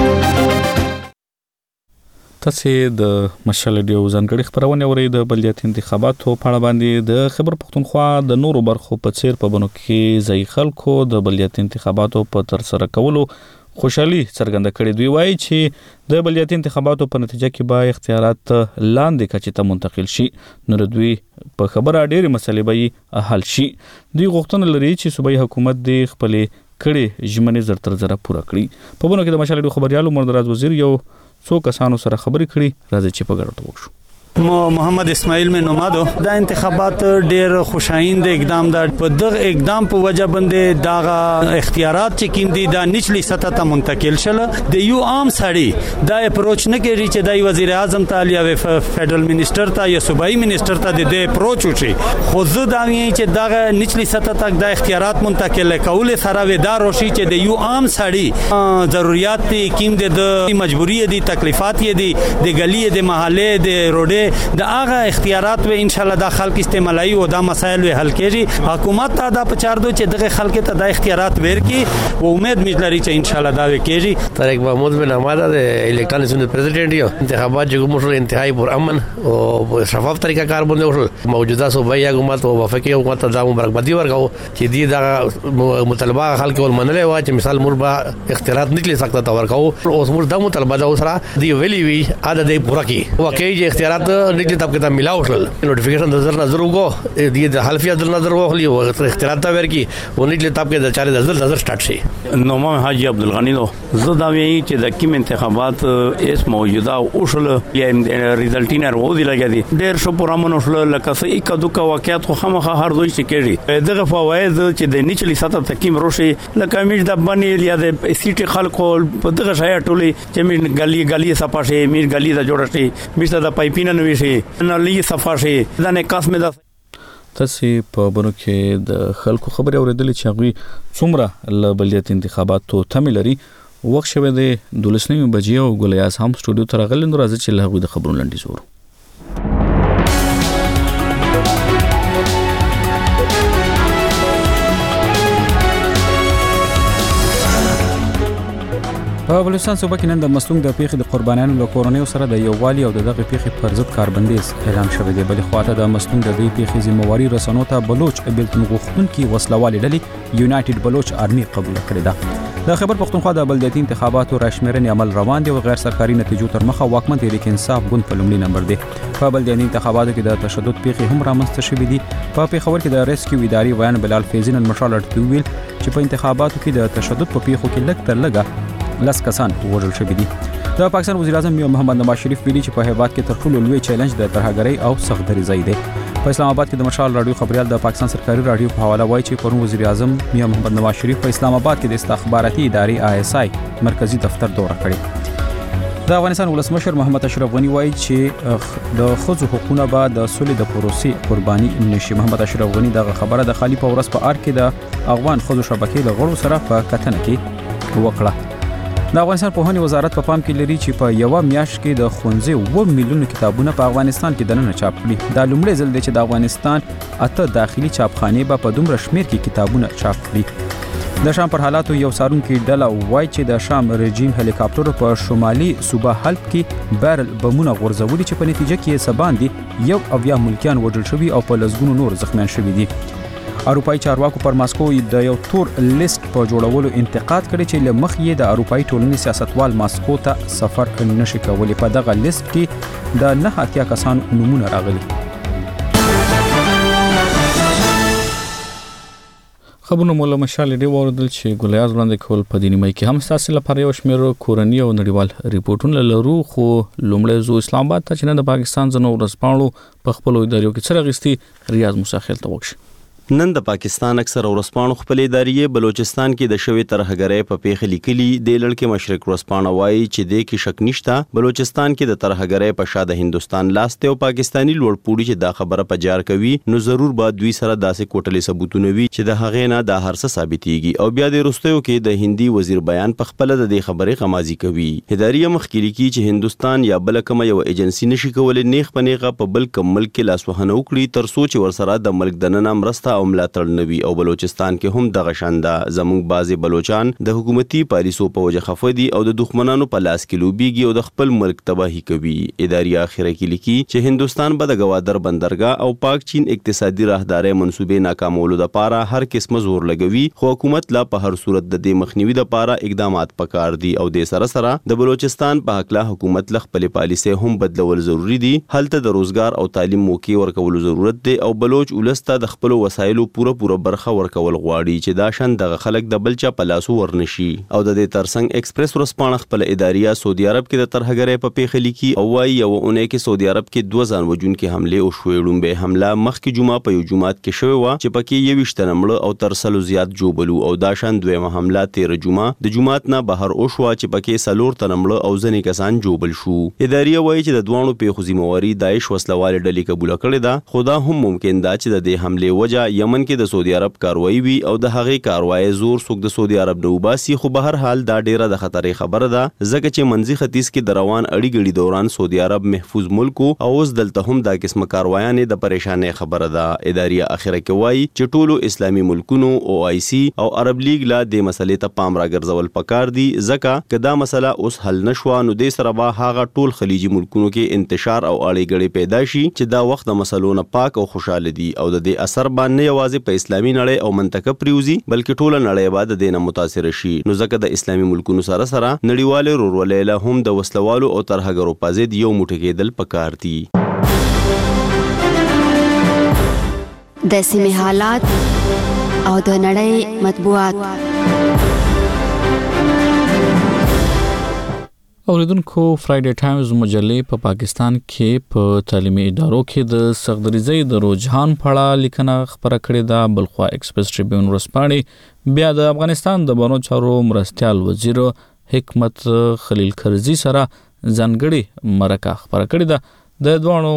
تاسو د مشال ریډیو ځانګړي خبرونه اورئ. د بلدیاتي انتخاباتو په اړه باندې د خیبر پختونخوا د نورو برخو په څیر په بنو کې ځای خلکو د بلدیاتي انتخاباتو په تر سره کولو خوشحالي څرګنده کړې. دوی وایي چې د بلدیاتي انتخاباتو په نتیجه کې به اختیارات لاندې کچې ته منتقل شي، نو دوی په خبره ډېرې مسلې به حل شي. دوی غوښتنه لري چې صوبایي حکومت د خپلې کړې ژمنې زر تر زره پوره کړي. په بنو کې د مشال ریډیو خبريال عمر دراز وزیر یو څو کسانو سره خبرې کړي. راځي چې په ګډه وکړو. محمد اسماعیل میں نومادو دا انتخابات ډیر خوشایند اقدام دا په دغه اقدام په وجه باندې دا اختیارات چې کیم دي دا نچلی سطح ته منتقل شله. د یو عام سړی دا اپروچ نه کوي چې د وزیر اعظم ته یا فدرل منسٹر ته یا صوبایي منسٹر ته د اپروچ وشي، خو زه دا ویم چې دا نچلی سطح تک دا اختیارات منتقل کول سره ودار وشي چې د یو عام سړی ضرورت دي کیم د مجبوری دي تکلیفات دي د گلی د محله د روډ د هغه اختیارات و ان شاء الله د خلک استعمالي او د مسایل و حل کړي. حکومت ته دا پچاردو چې دغه خلک ته د اختیارات ورکړي او امید مجلري چې ان شاء الله دا وکړي. طارق محمود بن حماده د الیکشن پریزیډنټ یو انتخابات جو مشر انتهایی پر امن او شفاف طریقه کار باندې وشول. موجوده صوبایي حکومت او وفاقي حکومت ته د مبارکبادي ورکاو چې دې دا مطالبه خلک ول منلې و چې مثال مربع اختیارات نکلي سکتا تا ورکاو. اوس مر د مطالبه دا سره دی ویلی وی عدد پورا کی واقعي اختیارات د نیټ تاب کې دا ملاو شل نوټیفیکیشن د نظر نظر وګو د د حلفیت د نظر واخلي او اختیارات تا ورکی و نیټ تاب کې د چارې نظر نظر سٹارټ شي. نو ما حاجی عبدالغنی نو زه دا وی چې د کوم انتخابات اس موجوده اوشل یا ریزلټینر وو دی لګی ډیر شو پرامن اوشل لکه څه یک دوه واقعیت خو خامخه هر دوی چې کېږي دغه فواید چې د نیچلی سطح تکیم روشي لکه میج د باندې یا د سیټي خلکو په دغه شای ټولي چې میج غلی غلی صفاشه میج غلی د جوړ شي میج د پایپینه نوي شي نه لې صفاشه د نه قسمه د تاسو په بونو کې د خلکو خبري اوریدلې چې هغه څومره ل بلدیت انتخاباتو تمه لري وخت شوه د دولسنیمه بجې او ګلیاس هم سټوډیو ته راغلی نو راځي چې له د خبرونو لنډي زور په بلوچستان صوبه کې نن د مسلوم د پیښې د قربانیانو له کورنیو سره د یووالي او دغه پیښې پر ضد کاربندیز اعلان شوی دی. بلې خواته د مسلوم د دې پیښې ذمہواری رسنو ته بلوچ بیلتون غوښتونکي وسلوالې ډلې یونایټډ بلوچ آرمي قبول کړې ده. د خیبر پختونخوا د بلدیاتي انتخاباتو راشمېرنې عمل روان دی او غیر سرکاري نتیجو تر مخه واکمن تحریک انصاف ګوند په لومړي نمبر دی. په بلدیاتي انتخاباتو کې د تشدد پیښې هم رامنځته شوې دي. په پیښور کې د ریسکیو اداري ویان بلال فیضین المشالټ ویل چې په انتخاباتو کې د تشدد په پیښو کې لږ تر لږه لس کسان وژل شوي دي. د پاکستان وزیر اعظم محمد نواز شریف ویلي چې په هیواد کې تر ټولو لوی چیلنج د ترهګرۍ او سختدریزۍ دی. په اسلام آباد کې د مشال رادیو خبريال د پاکستان سرکاري رادیو په حواله وایي چې پرون وزیر اعظم محمد نواز شریف په اسلام آباد کې د استخباراتي ادارې آی اس آی مرکزی دفتر دوره کړې. د افغانستان ولسمشر محمد اشرف غنی وایي چې د ښځو حقوقونه به د سولې د پروسې قرباني نشي. محمد اشرف غنی دغه خبره د خالی په ورځ په ار کې د افغان ښځو شبکې له غړو سره په کتنه کې وکړه. د افغانستان پوهنې وزارت په پام کې لري چې په یو میاشت کې د ښوونځي اوه میلیونه کتابونه په افغانستان کې دننه چاپ کړي. دا لومړی ځل دی چې د افغانستان اته داخلي چاپخانې به په دومره شمیر کې کتابونه چاپ کړي. د شام پر حالاتو یو څارونکي ډله وایي چې د شام رژیم هلیکاپټر په شمالي صوبه حلب کې بیرل بمونه غورځولي چې په نتیجه کې یې سباندې یو اویا ملکیان وژل شوي او په لسګونو نور زخمیان شوي دي. اروپایي چارواکو پر ماسکو د یو تور لیست په جوړولو انتقاد کړی چې له مخ یې د اروپایي ټولنې سیاستوال ماسکو ته سفر نشي کولی. په دغه لیست کې د نه اتیا کسانو نومونه راغلي. خبرونه مولا مشال دی وردل چې ګلیاز وړاندې کول په دیني مې کې هم تاسو لپاره یو شمېر کورنی او نړیوال ریپورتونه لرو خو لومړی زو اسلام آباد ته چې د پاکستان زنو ورسپانړو په خپل ادارو کې سره غستی ریاض موسی خیل ته وکړي. نن د پاکستان اکثر ورسپانو خپل ادارې بلوچستان کې د شوی ترهګرۍ په پیښه لیکلي د لړکې مشرق ورسپانو وایي چې د کې شک نشته بلوچستان کې د ترهګرۍ په شاده هندستان لاسته او پاکستانی لوړپوړي چې دا خبره په جار کوي نو ضرور به دوی سره داسې کوټلې ثبوتونه وي چې د هغې نه د هر څه ثابتېږي او بیا د رستیو کې د هندي وزیر بیان په خپل د دې خبرې غمازي کوي. ادارې مخکې کی چې هندستان یا بل کوم یو ایجنسی نشي کولای نیغ پنیغه په بل کوم ملک کې لاسوهنه وکړي تر څو چې ورسره د ملک دننه مرسته او ملاتړ نوي او بلوچستان کې هم دغه شاندا زموږ بازي بلوچان د حکومتي پالیسو په وجه خفدي او د دښمنانو په لاس کې لوبيږي او د خپل ملک تباہي کوي. ادارې اخره کې لیکي چې هندستان به د گوادر بندرګاه او پاک چین اقتصادي راهداري منسوبې ناکامولو لپاره هر قسمه زور لګوي خو حکومت لا په هر صورت د دې مخنیوي لپاره اقدامات پکار دي او د سره سره د بلوچستان په حق لا حکومت ل خپل پالیسي هم بدلول ضروری دي. هلته د روزګار او تعلیم موقع ورکول ضرورت دی او بلوچ ولسته د خپل وسایلو پوره پوره برخه ورکول غواړي چې دا شان دغه خلک د بلچا په لاسو ورنشي. او د دې ترڅنګ ایکسپریس ورسپانه خپل اداریا سعودي عرب کې د ترهګرۍ په پیښه لیکي او وايي یو اونۍ کې سعودي عرب کې دوه ځان وجونکي حمله او شوې لومبه حمله مخکې جمعه په یو جمعات کې شوې و چې پکې یو وشتنه مړ او تر سلو زیات جوبلو او دا شان دویمه حمله تیر جمعه د جمعات نه بهر او شو چې پکې سلور تنمړ او ځنې کسان جوبل شو. اداریا وايي چې د دوانو پیښو ذمہواری داعش وسلوال ډلې قبول کړې ده خو دا هم ممکن ده چې د دې حمله وجه یمن کې د سعودي عرب کاروایی وي او د هغې کاروایی زور څوک د سعودي عرب نه وباسي خو به هر حال دا ډیره د خطرې خبره ده ځکه چې منځي ختیځ کې د روان اړي ګړي دوران سعودي عرب محفوظ ملک او اوس دلته هم دا قسمه کاروایانې د پریشانې خبره ده. ادارې اخره کې وایي چې ټولو اسلامي ملکونو او آی سی او عرب لیگ لا د مسلې ته پام راګرځول پکار دي ځکه که دا مسله اوس حل نشوه نو د سره به هغه ټول خلیجي ملکونو کې انتشار او اړي ګړي پیدا شي چې دا وخت د مسلو نه پاک او خوشاله دي او د دې اثر باندې یوازې په اسلامي نړۍ او منطقه پریوزي بلکې ټوله نړۍ به د دې نه متاثر شي. نو ځکه د اسلامي ملکونو سره سره نړیوال رورولې له هم د وسلوالو او ترهګرو په ضد یو موټی کېدل پکار دي. د سیمې حالات او د نړۍ مطبوعات. اوریدونکو فرایډے ټایمز مجلې په پا پاکستان کې په تعلیمي ادارو کې د سختدریزۍ د رجحان په اړه لیکنه خبره کړې ده. بلخوا ایکسپریس ټریبیون ورځپاڼې بیا د افغانستان د بانو چارو مرستیال وزیر حکمت خلیل کرزي سره ځانګړي مرکه خبره کړې ده. د دوانو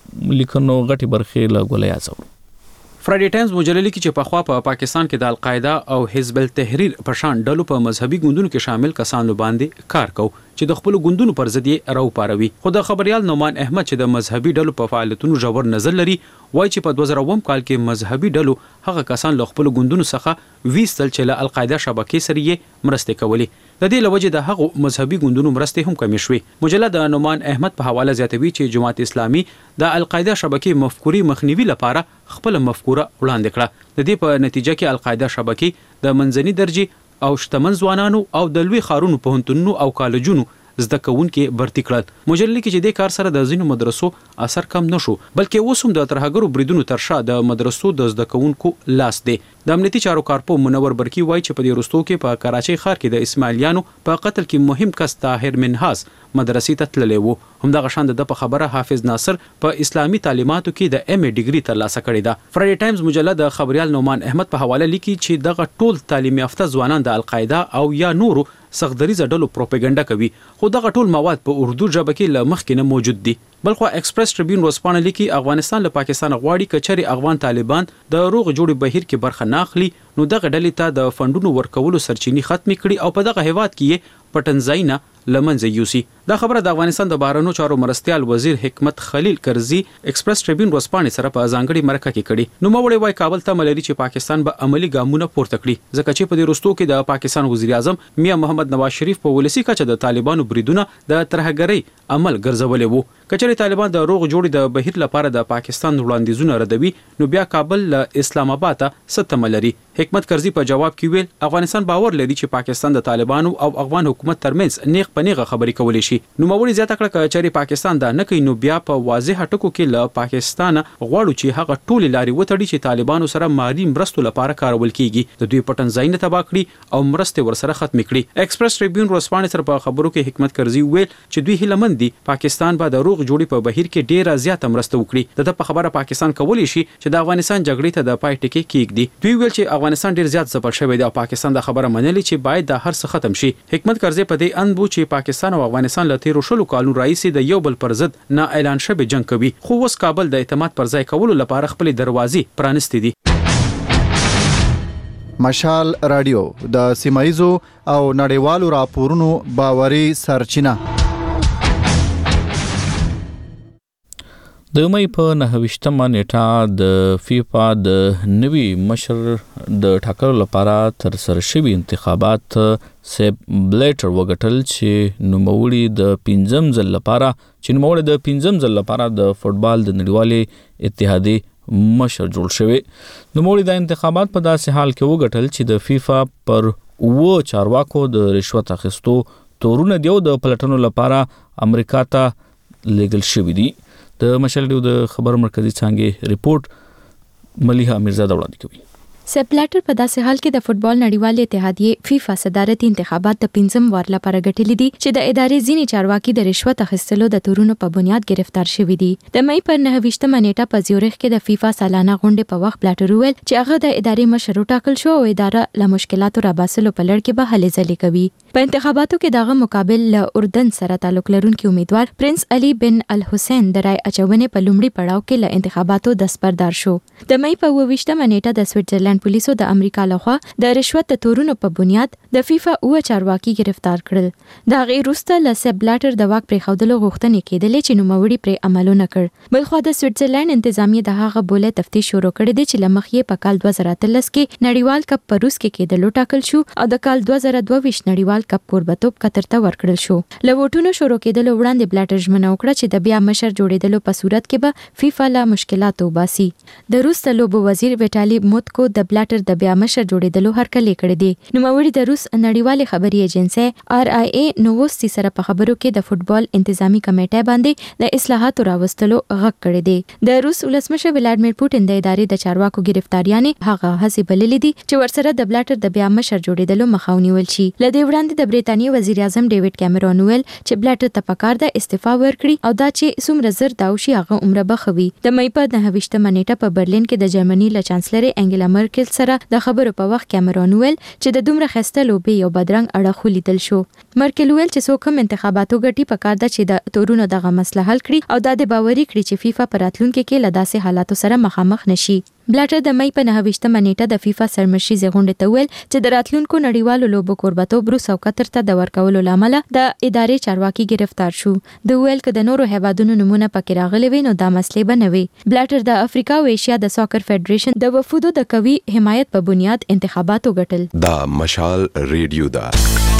لیکنو غټي برخې له ګولې اڅو. فرایډے ټایمز مجلې لیکي چې په خوا په پاکستان کې د القاعده او حزب التحریر په شان ډلو په مذهبي ګوندونو کې شامل کسانو باندې کار کو چې د خپل ګوندونو پر ضد یې راو پاروي. خو د خبريال نومان احمد چې د مذهبي ډلو په فعالیتونو ژور نظر لري وایي چې په دوه زره اووه کال کې مذهبي ډلو هغه کسان له خپل ګوندونو څخه ویستل چې له القاعده شبکې سره یې مرستې کولې. د دې لوجه د هغو مذهبي ګوندونو مرستې هم کمې شوې. مجله د نومان احمد په حواله زیاتوي چې جماعت اسلامي د القاعده شبکې مفکوري مخنیوي لپاره خپل مفکوره وړاندې کړه. د دې په نتیجه کې القاعده شبکې د منځني درجه او شتمن ځوانانو او د لوی خارونو پوهنتونونو او کالجونو زده کوونکي برتی کړل. مجلې کې چې د کار سره د ځینو مدرسو اثر کم نشو بلکې اوس هم د ترهګرو بریدونو ترشا د مدرسو د زده کوونکو لاس دی. د امنیتي چارو کارپو منور برکی وایي چې په دې وروستو کې په کراچۍ ښار کې د اسماعیلیانو په قتل کې مهم کس طاهر منحاس مدرسې ته تللی و. همدغه شان د په خبره حافظ ناصر په اسلامي تعلیماتو کې د ایم ای ډیګري ترلاسه کړې ده. فرایډے ټایمز مجله د خبريال نومان احمد په حواله لیکي چې دغه ټول تعلیمي یافته ځوانان د القاعده او یا نورو سختدریزه ډلو پروپاګاندا کوي خو دغه ټول مواد په اردو ژبه کې له مخکې نه موجود دي. بلخوا ایکسپریس ټریبیون ورځپاڼه لیکي افغانستان له پاکستان غواړي کچري افغان طالبان د روغ جوړ بهیر کې برخه ناخلي نو دغه ډلې ته د فندونو ورکولو سرچینی ختمي کړي او په دغه هیواد کې پټنځاینا لمنځه یوسي. دا خبره د افغانستان د بهرنیو چارو مرستیال وزیر حکمت خلیل کرزي ایکسپریس ټریبیون ورځپاڼې سره په ځانګړي مرکه کې کړي. نو موري وای کابل ته ملري چې پاکستان به عملی ګامونه پورته کړي ځکه چې په دې وروستو کې د پاکستان وزیر اعظم میا محمد نواز شریف په ولسی کچه د طالبانو بریدونه د ترهګرۍ عمل ګرځولې وو. کچري طالبان د روغ جوړې د بهیر لپاره د پاکستان وړاندیزونه ردوي نو بیا کابل له اسلام آباد ته ستم لري. حکمت کرزي په جواب کې ویل افغانستان باور لري چې پاکستان د طالبانو او افغان حکومت ترمنځ نیغ پنیغه خبرې کولې شي. نو موري زیاته کړه چې پاکستان دا نه کوي نو بیا په واضح ټکو کې له پاکستان غواړو چې هغه ټول لاري وټړي چې طالبانو سره مالی مرستو لپاره کارول کیږي د دوی پټن ځای نه تبا کړي او مرستې ورسره ختم کړي. ایکسپریس ټریبیون ورځپاڼې سره په خبرو کې حکمت کرزي ویل چې دوی هیلمن دي پاکستان به د روغ جوړې په بهیر کې ډیره زیاته مرسته وکړي. دغه په خبره پاکستان کولی شي چې د افغانستان جګړې ته د پای ټکی کېږدي. دوی ویل چې افغانستان ډیر زیات ځپل شوی دی او پاکستان د خبره منلي چې باید د هر څه ختم شي. حکمت کرزي په دې اندبو چې پاکستان او افغانستان له تیرو شلو کالونو راځي د یو بل پر ضد نه اعلان شوی جنگ کوي خو اوس کابل د اعتماد پر ځای کولو لپاره خپل دروازې پرانستې دي. مشال رادیو د سیمایزو او نړیوالو راپورونو باوري سرچینه. د مې په نهویشتمه نیټه د فیفا د نوي مشر د ټاکلو لپاره تر سره شوي انتخابات سیب بلیټر وګټل چې نوموړي د پنځم ځل لپاره چې نوموړي د پنځم ځل لپاره د فوتبال د نړیوالې اتحادیې مشر جوړ شوی. نوموړي د انتخابات په داسې حال کې وګټل چې د فیفا پر اوه چارواکو د رشوت اخیستو تورونه دیو د پلټنو لپاره امریکا ته لیږل شوی دي. د مشالډیو د خبر مرکزی څنګه ریپورت ملیحه میرزاده وړاندې کوي. سیپ بلیټر په داسې حال کې د فوتبال نړیوالې اتحادیې فیفا صدارتي انتخابات د پنځم وار لپاره ګټلې دي چې د ادارې ځینې چارواکي د رشوت اخیستلو د تورونو په بنیاد گرفتار شوي دي. د مې پر نهویشتمه نیټه په زیورخ کې د فیفا سالانه غونډې په وخت بلیټر وویل چې هغه د ادارې مشر وټاکل شو او اداره له مشکلاتو راباسلو په لړ کې به هلې ځلې کوي. په انتخاباتو کې دغه مقابل له اردن سره تعلق لرونکي امیدوار پرنس علي بن الحسین د رای اچونې په لومړي پړاو کې له انتخاباتو دسپردار شو. د مې په اووه نیټه د سویټزرلند پولیسو د امریکا لخوا د رشوت د تورونو په بنیاد د فیفا اوه چارواکي گرفتار کړل. دا غي روسته له سیپ بلیټر د واک پرې خودلو غوښتنې کېدلې چې نوموړي پرې عملو نه کړ. بلخو د سویټزرلند انتظامیه د هغه بوله تفتیش شروع کړې ده چې لمخ یې په کال دوه زره اتلس کې نړیوال کپ په روس کې کېدلو ټاکل شو او د کال دوه زره دوه ویشت نړیوال کپ کوربتوب قطر ته ورکړل شو. له ووټونو شروع کېدلو وړاندې بلیټر ژمنه وکړه چې د بیا مشر جوړېدلو په صورت کې به فیفا له مشکلاتو وباسي. د روس د لوبو وزیر ویټالي موتکو د بلاټر د بیا مشر جوړېدلو هرکلې کړې دي. نوموړي د روس نړیوالې خبري ایجنسي آر آی ای نووستي سره په خبرو کې د فوتبال انتظامی کمیټه باندې د اصلاحاتو راوستلو غږ کړی دی. د روس ولسمشر ولادیمیر پوتین د ادارې د چارواکو گرفتاریانې هغه هڅې بللې دي چې ورسره د بلاټر د بیا مشر جوړېدلو مخه ونیول شي. له دې وړاندې د بریتانیا وزیر اعظم ډیوډ کیمرون ویل چې بلاټر ته پکار د استعفا ورکړي او دا چې څومره زر دا وشي هغه عمره بخوي. د مې په نهه ویشتمه نیټه په برلین کې د جرمني له چانسلر انګلا مرکل سره د خبرو په وخت کیمرون ویل چې د دومره خسته لوبي یو بدرنګ اړه لیدل شو. مرکل ویل چې څوک هم انتخاباتو ګټي پکار ده چې د تورونو دغه مسله حل کړي او دا د باوري کړي چې فیفا په راتلونکي کې له داسې حالاتو سره مخامخ نشي. بلاټر د مې په نهه ویشتمه نیټه د فیفا سرمشیزې غونډې ته ویل چې د راتلونکو نړیوالو لوبو کوربتوب روس او قطر ته د ورکولو لامل د ادارې چارواکي گرفتار شو. د ویل ک د نورو هیوادونو نمونه پکې راغلي وي نو دا مسلې به نه وي. بلاټر د افریقا او ایشیا د ساکر فدریشن د وفودو د قوي حمایت په بنیاد انتخاباتو ګټل. دا مشال ریډیو دا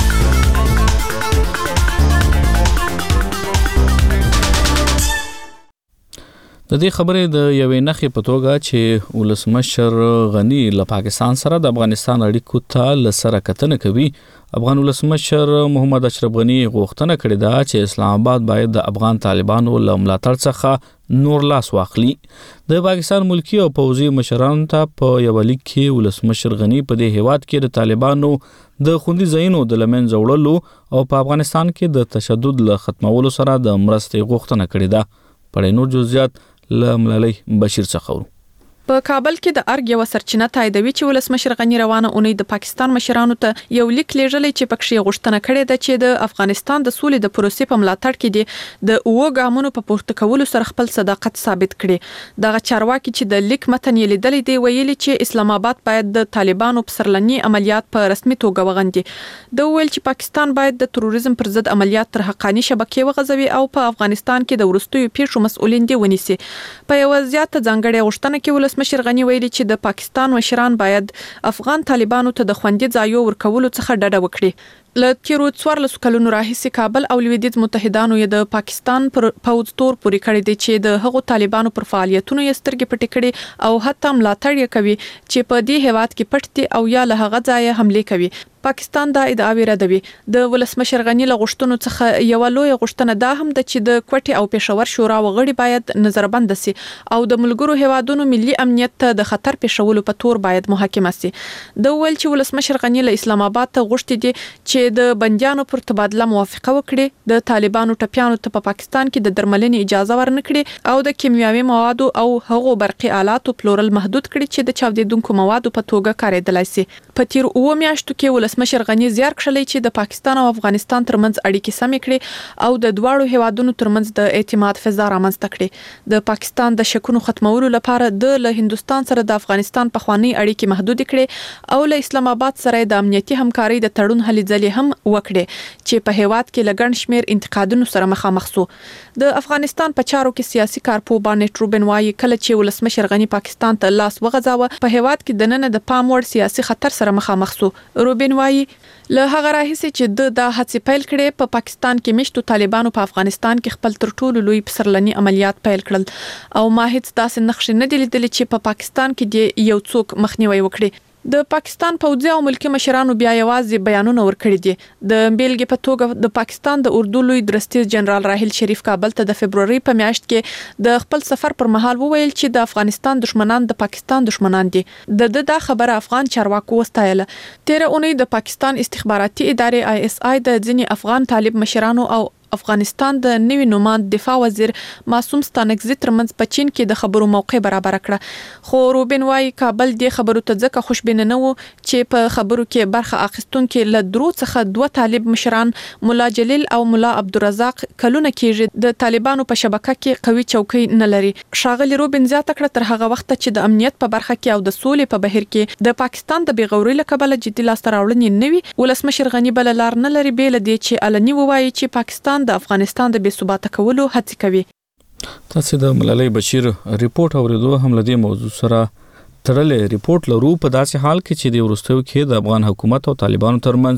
د دې خبرې د یوې نخې په توګه چې ولسمشر غنی له پاکستان سره د افغانستان اړیکو ته لسره کتنه کوي. افغان ولسمشر محمد اشرف غنی غوښتنه کړې ده چې اسلام آباد باید د افغان طالبانو له ملاتړ څخه نور لاس واخلي. د پاکستان ملکی او پوځي مشرانو ته په یو لیک کې ولسمشر غنی په دې هیواد کې د طالبانو د خوندي ځایونو د لمنځه وړلو او په افغانستان کې د تشدد له ختمولو سره د مرستې غوښتنه کړې ده. په نور جزئیات له ملالۍ بشیر څخه ورو. په کابل کې د ارګ یو سرچینه تاییدوي چې ولسمشر غنی روانه اونۍ د پاکستان مشرانو ته یو لیک لیږلی چې پکې غوښتنه کړې ده چې د افغانستان د سولې د پروسې په ملاتړ کې د اوو ګامونو په پورته کولو سره خپل صداقت ثابت کړي. دغه چارواکي چې د لیک متن یې لیدلی دی ویلي چې اسلام آباد باید د طالبانو په سرلني عملیات په رسمي توګه وغندي. د ویل چې پاکستان باید د تروریزم پر ضد عملیات تر حقاني شبکې وغځوي او په افغانستان کې د ورستیو پیښو مسؤلین دي ونیسي. په یو زیاته ځانګړې غوښتنه کې ولسمشر غنی ویلي چې د پاکستان مشران باید افغان طالبانو ته د خوندي ځایو ورکولو څخه ډډه وکړي. له تیرو څوارلسو کلونو راهیسې کابل او لویدیځ متحدانو یې د پاکستان پر پوځ تور پورې کړی دی چې د هغو طالبانو پر فعالیتونو یې سترګې پټې کړي او حتی ملاتړ یې کوي چې په دې هیواد کې پټ دي او یا له هغه ځایه حمله کوي. پاکستان دا ادعاوې ردوي. د ولسمشر غنی له غوښتنو څخه یو لوی غوښتنه دا هم ده چې د کوټې او پېښور شورا وغړي باید نظربند شي او د ملګرو هیوادونو ملي امنیت ته د خطر پېښولو په تور باید محاکمه شي. د ویل چې ولسمشر غنی له اسلام آباد ته غوښتي دي چې د بنديانو پر تبادله موافقه وکړي، د طالبانو ټپيانو ته په پاکستان کې د درملنې اجازه ورنکړي او د کیمیاوي موادو او هغو برقي آلاتو پلورل محدود کړي چې د چاودیدونکو موادو په توګه کارېدلای شي. په تیر اوه میاشتو کې ولسمشر غنی زیار کړلی چې د پاکستان او افغانستان ترمنځ اړیکې سمې کړي او د دواړو هیوادونو ترمنځ د اعتماد فضا رامنځته کړي. د پاکستان د شکونو ختمولو لپاره د له هندستان سره د افغانستان پخوانی اړیکې محدود کړي او له اسلام آباد سره د امنیتي همکارۍ د تړون هلې ځلې هم وکړي چې په هیواد کې لګن شمیر انتقادونو سره مخامخ شو. د افغانستان په چارو کې سیاسي کارپو باندې روبن وایي کله چې ولسمشر غنی پاکستان ته لاس وغځاوه په هیواد کې د نن د پام وړ سیاسي خطر سره مخامخ شو. روبن وایي له هغه راهیسې چې د د هڅې پیل کړي په پا پاکستان کې مشتو طالبانو په افغانستان کې خپل تر ټولو لوی پسرلني عملیات پیل کړل او ما هیڅ داسې نقشې نه دي لیدلې چې په پا پاکستان کې د یو څوک مخنیوي وکړي. د پاکستان پوځي او ملکی مشرانو بیا یوازې بیانونه ورکړي دي. د بیلګې په توګه د پاکستان د اردو لوی درستیز جنرال راحیل شریف کابل ته د فبرवरी په میاشت کې د خپل سفر پر مهال وویل چې د افغانستان دشمنان د پاکستان دشمنان دي. د د دا خبره افغان چارواکو وستایله. تیر اونۍ د پاکستان استخباراتي ادارې آی اس آی د ځینی افغان طالب مشرانو او افغانستان د نوي نوماند دفاع وزیر معصوم ستانکزي ترمنځ په چین کې د خبرو موقع برابر کړه. خو روبن وايي کابل د خبرو ته ځکه خوشبینه نه وو چې په خبرو کې برخه اخیستونکو له درو څخه دوه طالب مشران مولا جلیل او مولا عبدالرزاق کلونه کېږي د طالبانو په شبکه کې قوي چوکۍ نه لري. شاغلي روبن زیاته کړه تر هغه وخت چې د امنیت په برخه کې او د سولې په بهیر کې د پاکستان د بیغوري لکبله جدي لاسته راوړنې نه وي ولسمشر غنی بل لار نه لري بیل دی چې علني وایي چې پاکستان د افغانستان د بې ثباته کولو هڅه کوي. تاسو د ملالۍ بشیر ریپورت اوریدو هم لدی موضوع سره تړلې ریپورت لرو په داسې حال کې چې د ورستیو کې د افغان حکومت او طالبانو ترمنځ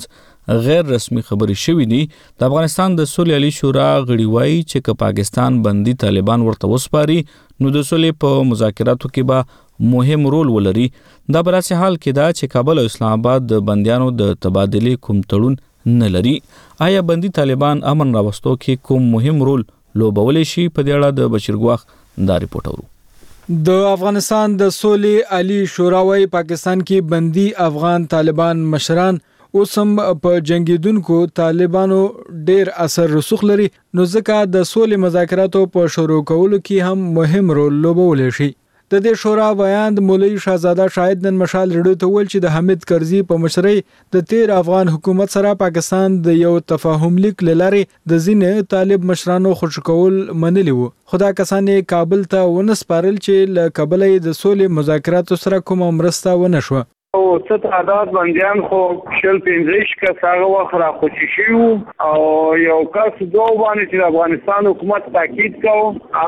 غیر رسمي خبري شوې دي. د افغانستان د سولې عالی شورا غړي وایي چې که پاکستان بندي طالبان ورته وسپاري نو د سولې په مذاکراتو کې به مهم رول ولري. دا براسي حال کې دا چې کابل او اسلام آباد د بنديانو د تبادلې کوم تړون نه لري. آیا بندي طالبان امن راوستو کې کوم مهم رول لوبولی شي؟ په دې اړه د بشیر ګواخ دا ریپورت اورو. د افغانستان د سولې عالی شورا وايي پاکستان کې بندي افغان طالبان مشران اوس هم په جنگیدونکو طالبانو ډیر اثر رسوخ لري، نو ځکه د سولې مذاکراتو په شروع کولو کې هم مهم رول لوبولی شي. د دې شورا بیان د مولوی شاهزاده شاهد نن مشال رډو ته ول چې د حمید کرزي په مشرۍ د تیر افغان حکومت سره پاکستان د یو تفاهم لیک لاره د ځینې طالب مشرانو خوش کول منلی وو. خدا کسانې کابل ته ونسپارل چې له کابل د سولې مذاکراتو سره کومه مرسته ونه شو. او څه تعداد بندیان خو شل پنځه کس هغه وخت را خوشي شو او یو کس دوه باندې چې افغانستان حکومت تاکید کوي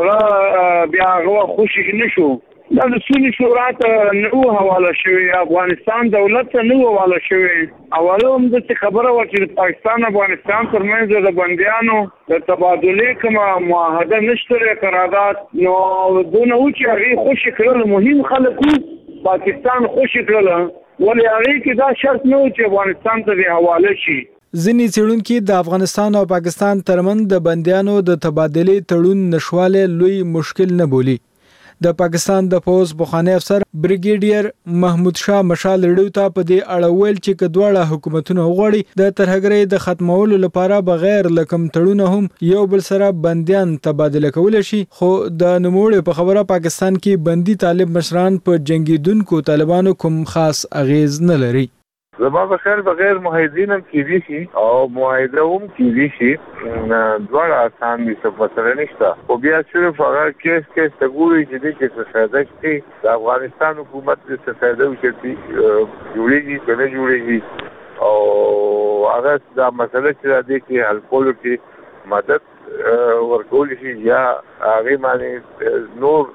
هغه بیا هغه خوشي نشو. دا د سولې شورا ته نو حواله شوی، افغانستان دولت ته نو حواله شوی. اوله هم د خبره و چې پاکستان افغانستان ترمنځ د بندیانو د تبادلې کومه معاهده نشته قرارداد، نو دونه و چې هغه خوشي کړل مهم خلکو پاکستان خوشي کړل، ولې هغه کې دا شرط نه و چې افغانستان ته حواله شي. ځینې څېړونکي د افغانستان او پاکستان ترمنځ د بندیانو د تبادلې تړون نشواله لوی مشکل نه بولي. د پاکستان د پوز بخانه افسر بریګیډیر محمود شاه مشال رډو ته په دې اړه ویل چې کډواړه حکومتونه وغوړي د ترهګرۍ د ختمولو لپاره بغیر لکم تړونه هم یو بل سره بنديان تبادله کول شي، خو د نوموړي په خبره پاکستان کې بندي طالب مشران په جنگیدونکو طالبانو کوم خاص اغیز نه لري. زما په خیال بغیر معاهدین هم کېدی شي او معاهده هم کېدی شي، دواړه آسان دي، څه مسله نشته. خو بیا صرف هغه کیس کیس ته ګوري چې دې کې څه فایده شي، د افغانستان حکومت دې څه فایده وکړي جوړېږي که نه جوړېږي، او هغه دا مسله چې دا دې کې حل کولو کې مدد ورکول شي یا هغې باندې نور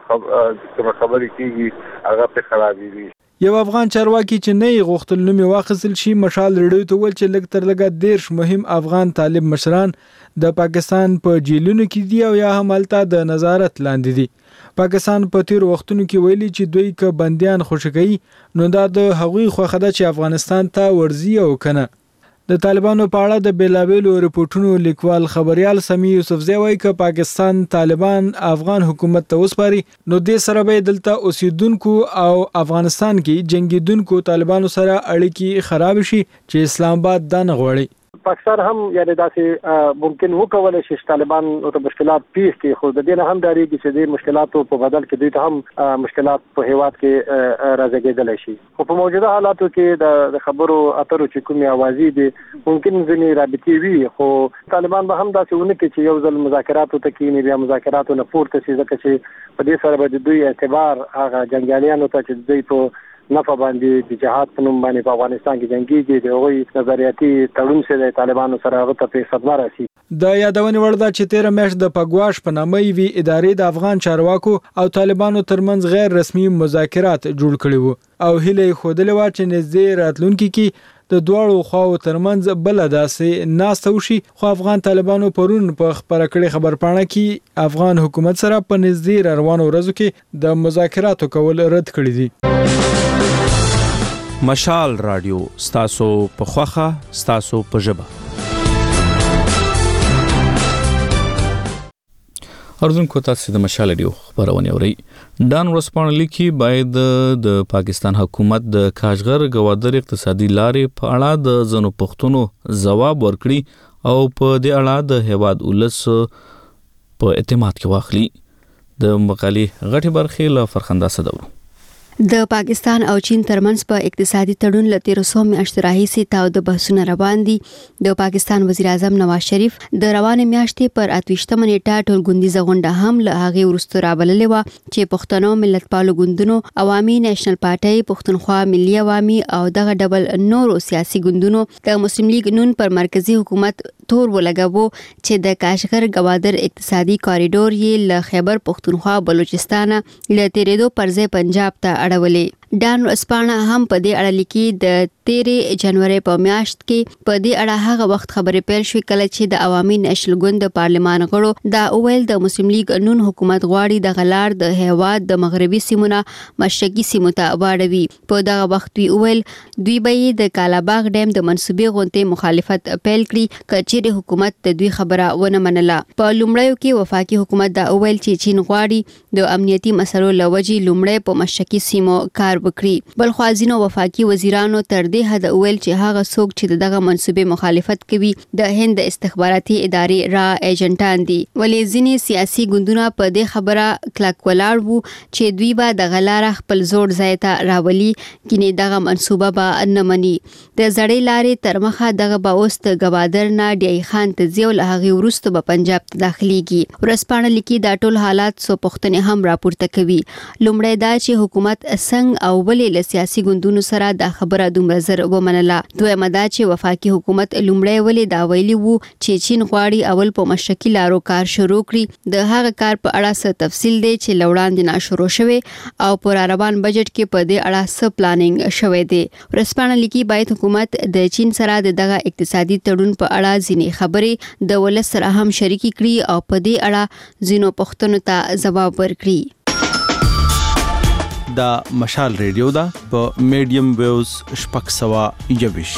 کومه خبرې کېږي هغه پرې خرابېږي. یو افغان چارواکي چې نه غوښتل نوم واخیستل شي مشال رډو ته ول چې لږ تر لږه دیرش مهم افغان طالب مشران د پاکستان په جیلونو کې دي او یا هم هلته د نظارت لاندې دي. پاکستان په تیر وختونو کې ویلي چې دوی که بنديان خوشی کوي نو دا د هغوی خوښه ده چې افغانستان ته ورځي او کنه. د طالبانو په اړه د بیلابیلو رپورټونو لیکوال خبريال سمي یوسفزی وایي چې پاکستان طالبان افغان حکومت ته وسپاري نو د سره به دلته اوسیدونکو او افغانستان کې جنگیدونکو طالبانو سره اړیکې خراب شي چې اسلام آباد دا نه غواړي. پاکستان هم یعنی داسې ممکن وکولای شي چې طالبان او مشکلات پیښ کړي، خو د دې نه هم ډاریږي چې د مشکلاتو په بدل کې دوی ته هم مشکلات په هیواد کې راځګېدلی شي. خو په موجوده حالاتو کې د خبرو اترو چې کومې اوازې دي ممکن ځینې رابطې وي، خو طالبان به هم داسې ونه کړي چې یو ځل مذاکراتو ته کښېني بیا مذاکراتو نه پورته شي، ځکه چې په دې سره به د دوی اعتبار هغه جنګیالیانو ته چې دوی په نفع باندې د جهاد په نوم باندې په افغانستان کې جنگيږي د هغوی نظریاتي تړون سره طالبانو سره هغه ته په صدمه راسي. د یادونې وړ ده چې تیر میاشت د پګواش په نامه وی ادارې د افغان چارواکو او طالبانو ترمنځ غیر رسمي مذاکرات جوړ کړي وو او هیله خوده و چې نږدې راتلونکي کې د دوړو خواو ترمنځ بل داسې ناسته وشي، خو افغان طالبانو پرون په خبره کړې خبرپاڼه کې افغان حکومت سره په نږدې روانو ورځو کې د مذاکراتو کول رد کړی دي. مشال رادیو ستاسو په خوخه ستاسو په ژبه. اردوونکو تاسو د مشال رادیو خبرونه اورئ. ډان ورسپانه لیکي باید د پاکستان حکومت د کاشغر گوادر اقتصادي لارې په اړه د زنو پښتنو ځواب ورکړي او په دې اړه د هیواد ولس په اعتماد کې واخلي. د مقالې غټي برخې له فرخنده صدورو. د پاکستان او چین ترمنځ په اقتصادي تړون لته رسو میاشتې راهیسې تاو د بحثونه روان دي. د پاکستان وزیر اعظم نواز شریف د روانې میاشتې پر اتوشتمه نیټه ټولګوندیزه غونډه هم له هغه وروسته رابللې و چې پښتنو ملتپالو ګوندونو، عوامي نېشنل پارټي، پښتونخوا ملي عوامي او دغه ډبل نورو سیاسي ګوندونو د مسلم لیگ نون پر مرکزی حکومت تور ولګاوه چې د کاشغر گوادر اقتصادي کاریډور یې له خیبر پښتونخوا بلوچستان له تیریدو پرځې پنجاب ته اړولې. ډان ورځپاڼه هم په دې اړه لیکي د تیرې جنوري په میاشت کې په دې اړه هغه وخت خبرې پیل شوې کله چې د عوامي نېشنل ګوند د پارلمان غړو دا اویل د مسلم لیگ نون حکومت غواړي د غلار د هیواد د مغربي سیمونه مشرقي سیمو ته واړوي. په دغه وخت وی اویل دوی به د کالاباغ ډیم د منسوبې غونډې مخالفت پیل کړي کچېره حکومت د دوی خبره ونه منله. په لومړیو کې وفاقي حکومت دا اویل چې چین غواړي د امنیتي مسلو لوجي لومړی په مشرقي سیمو کار وکړي. بل خو ځینو وفاقي وزیرانو تر دې حد اویل چې هغه څوک چې دغه منسوبې مخالفت کوي د هند استخباراتي ادارې را ایجنټان دي. ولې ځینې سیاسي ګوندونه په دې خبره کلک ولاړ وو چې دوی به د غلار خپل زوړ ځای ته راولي کینه دغه منسوبه به نه مني. د زړې لارې تر مخه دغه به اوس د گوادر نه ډی خان ته ځو له هغه وروسته به پنجاب ته داخليږي. ورځپاڼه لیکي دا ټول حالات سو پښتنې هم راپورته کوي. لومړی دا چې حکومت څنګه او ولې له سیاسي ګوندونو سره دا خبره دومره زر ومنله. دویمه دا چې وفاقي حکومت لومړی ولې دا ویلي وو چې چین غواړي اول په مشرقي لارو کار شروع کړي. د هغه کار په اړه څه تفصیل دی چې لوړاندې نه شروع شوی او پر روان بجټ کې په دې اړه څه پلانینګ شوی دی. ورځپاڼه لیکي باید حکومت د چین سره دغه اقتصادي تړون په اړه ځینې خبرې د ولس سره هم شریک کړي او په دې اړه ځینو پوښتنو ته ځواب ورکړي. دا مشال ریډیو دا په میډیم ویوز شپږ سوه یوویش.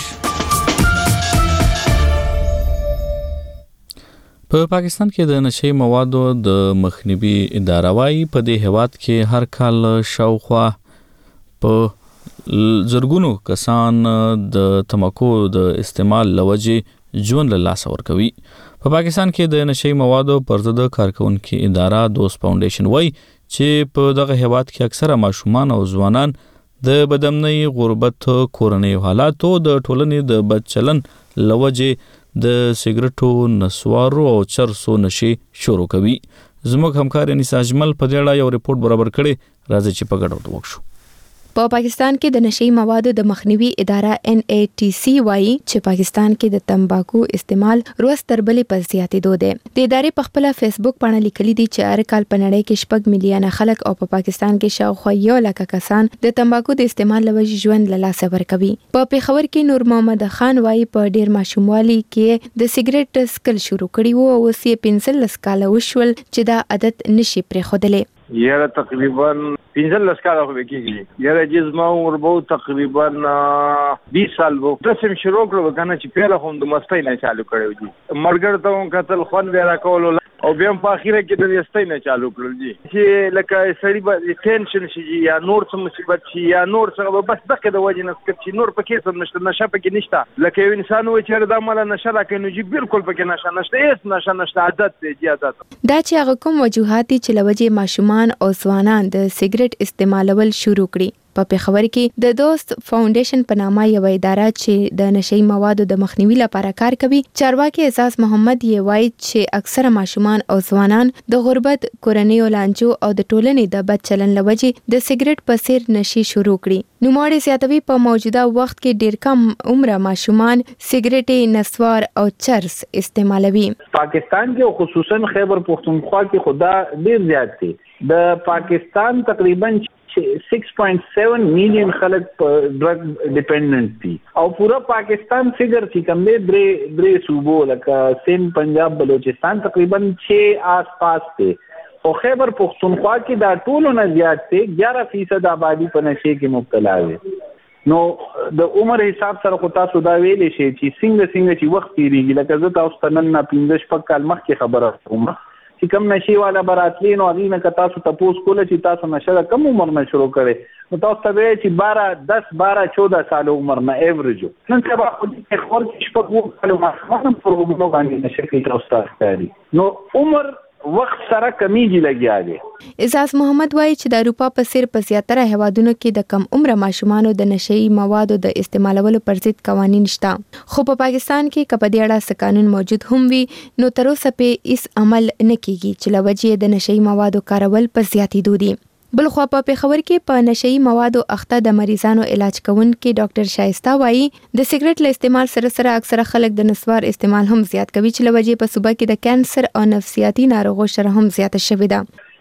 په پاکستان کې د نشي موادو د مخنیوي اداره وايي په دې هیواد کې هر کال شاوخوا په زرګونو کسان د تماکو د استعمال لوجې ژوند له لاسه ورکوي. په پاکستان کې د نشي موادو پر ضد کارکونکو اداره دوست فاونډیشن وايي چې په دغه هیواد کې اکثره ماشومان او ځوانان د بدامنۍ، غربت، کورنۍ حالات او د ټولنې د بد چلن لوجې د سیګریټو، نسوارو او چرسو نشي شروع کوي. زموږ همکار انیسا اجمل په دې اړه یو ریپورت برابر کړی، راځي چې په ګډه وکړو. په پاکستان کې د نشي موادو د مخنیوي اداره ان ای ټي سی وايي چې پاکستان کې د تمباکو استعمال روز تر بلې په زیاتېدو دی. د ادارې په خپل فیسبوک باندې لیکلي دي چې هر کال په نړۍ کې شپږ میلیونه خلک او په پاکستان کې شاوخوا یو لک کسان د تمباکو د استعمال لوجې ژوند له لاسه ورکوي. په پیښور کې نور محمد خان وايي په ډیر ماشوموالي کې د سیګریټ سکل شروع کړي وو او اوس یې پنځلس کاله وشول چې دا عادت نشي پرېښودلی. یاره تقریبا پنځلس کاله خو کېږي. یاره چې زما عمر به تقریبا بیس سال وو. داسې مې شروع کړو که نه چې پیله خو د مستۍ نه چالو کړی و. ملګرو ته هم کتل، خوند به یې راکولو او بیا هم په اخره کې د مستۍ نه چالو کړل دي چې لکه سړي به ټینشن شي یا نور څه مصیبت شي یا نور څه، بس دغه د وجې نه چې نور پکې څه نشته، نشه پکې نشته. لکه یو انسان وایي چې دا ماله نشه راکوي، نو چې بالکل پکې نشه نشته، هېڅ نشه نشته، عادت دی جي عادت. دا چې هغه کوم وجوهات چې له وجې ماشومان او ځوانان د سیګریټ استعمالول شروع کړي. په پیښور کې د دوست فاونډیشن په نامه یو اداره چې د نشي موادو د مخنیوي لپاره کار کوي، چارواکي اعزاز محمد یې وایي چې اکثره ماشومان او ځوانان د غربت، کورنۍ لانجو او د ټولنې د بد چلن لوجې د سیګریټ په څیر نشي شروع کړي. نوموړي زیاتوي په موجوده وخت کې ډیر کم عمره ماشومان سیګریټ، نسوار او چرس استعمالوي. پاکستان کې خصوصا خیبر پختونخوا کې خدا ډیر زیات دي. د پاکستان تقریبا six point seven میلیون خلک په ډرګ ډیپندنٹ دي او پورا پاکستان فگر چې کوم دی درې درې صوبو لکه سند، پنجاب، بلوچستان تقریبا چھ آس پاس دي. او خیبر پختونخوا کې دا ټولو نه زیات دي، گیارہ فیصد آبادی په نشې کې مبتلا دي. نو د عمر حساب سره خو تاسو دا ویلې شي چې څنګه څنګه چې وخت تیریږي. لکه زه تاسو ته نن نه پنځه شپږ کال مخکې خبره کوم چې کم نشي والا براتلی نو هغې نه که تاسو تپوس کوله چې تاسو نشه د کم عمر نه شروع کړی، نو تاسو ته به چې بارہ دس بارہ چودہ سال عمر نه ایوریج و. نن سبا خو د خور کې شپږ اووه کالو ماشومان هم پر اوږو باندې نشه کوي تاسو ته ښکاري. نو عمر وخت سره کمیږي لګیا دی. اعزاز محمد وایي چې د اروپا په څیر په زیاتره هیوادونو کې د کم عمره ماشومانو د نشئی موادو د استعمالولو پر ضد قوانین شته، خو په پاکستان کې که په دې اړه څه قانون موجود هم وي نو تر اوسه پې هیڅ عمل نه کیږي چې له وجې د نشئی موادو کارول په زیاتېدو دي. بلخوا په پیښور کې په نشئی موادو اخته د مریضانو علاج کوونکي ډاکټر شایسته وایي د سیګریټ له استعمال سره سره اکثره خلک د نسوار استعمال هم زیات کوي چې له وجې په صوبه کې د کانسر او نفسیاتي ناروغو شرح هم زیاته شوې ده.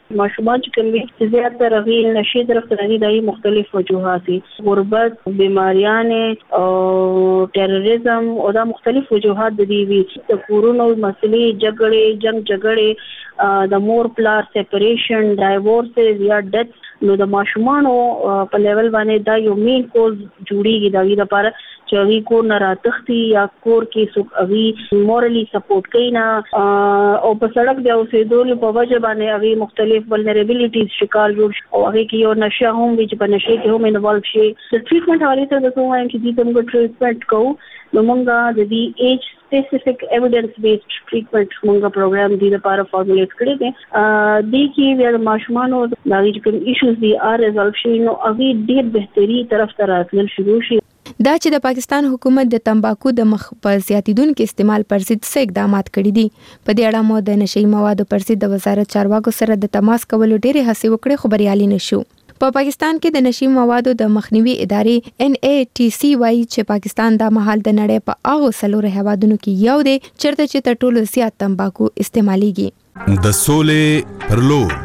ماشومان چې کوم وي زیات تر غي نشي طرف ته دي د مختلف وجوهات غربت بیماریان او ټیرریزم او دا مختلف وجوهات د دي وي د کورونو مسلې جګړې جنگ جګړې د مور پلار سیپریشن ډایورسز یا ډیث نو د ماشومان په لیول باندې دا یو مین کوز جوړیږي دا د لپاره چې وی کور نه راتختی یا کور کې څوک اوی مورلی سپورټ کینا او په سړک دی اوسېدل په وجه باندې اوی مختلف ولنریبিলিټیز شکار جوړ او هغه کې یو نشه هم وی چې په نشه کې هم انوالو شي د ټریټمنټ حواله سره د کوم چې دې کوم ټریټمنټ کوو نو مونږه د دې ایج specific evidence based treatment مونږه پروګرام دی لپاره فارمولیټ کړی دی د کې بیا د ماشومانو د کوم ایشوز دی ار ریزولف شي نو اوی ډیر بهتري طرف ته راتلل شروع شي. دا چې د پاکستان حکومت د تمباکو د مخ په زیاتیدونکو استعمال پر ضد څه اقدامات کړي دي په دې اړه مو د نشئی موادو پر ضد د وزارت چارواکو سره د تماس کولو ډېرې هڅې وکړې خو بریالي نشو. په پاکستان کې د نشئی موادو د مخنیوي ادارې ان ای ټي سی وايي چې پاکستان د مهال د نړۍ په هغه څلور هیوادونو کې یو دی چیرته چې تر ټولو زیات تمباکو استعماليږي. د سولې پر لور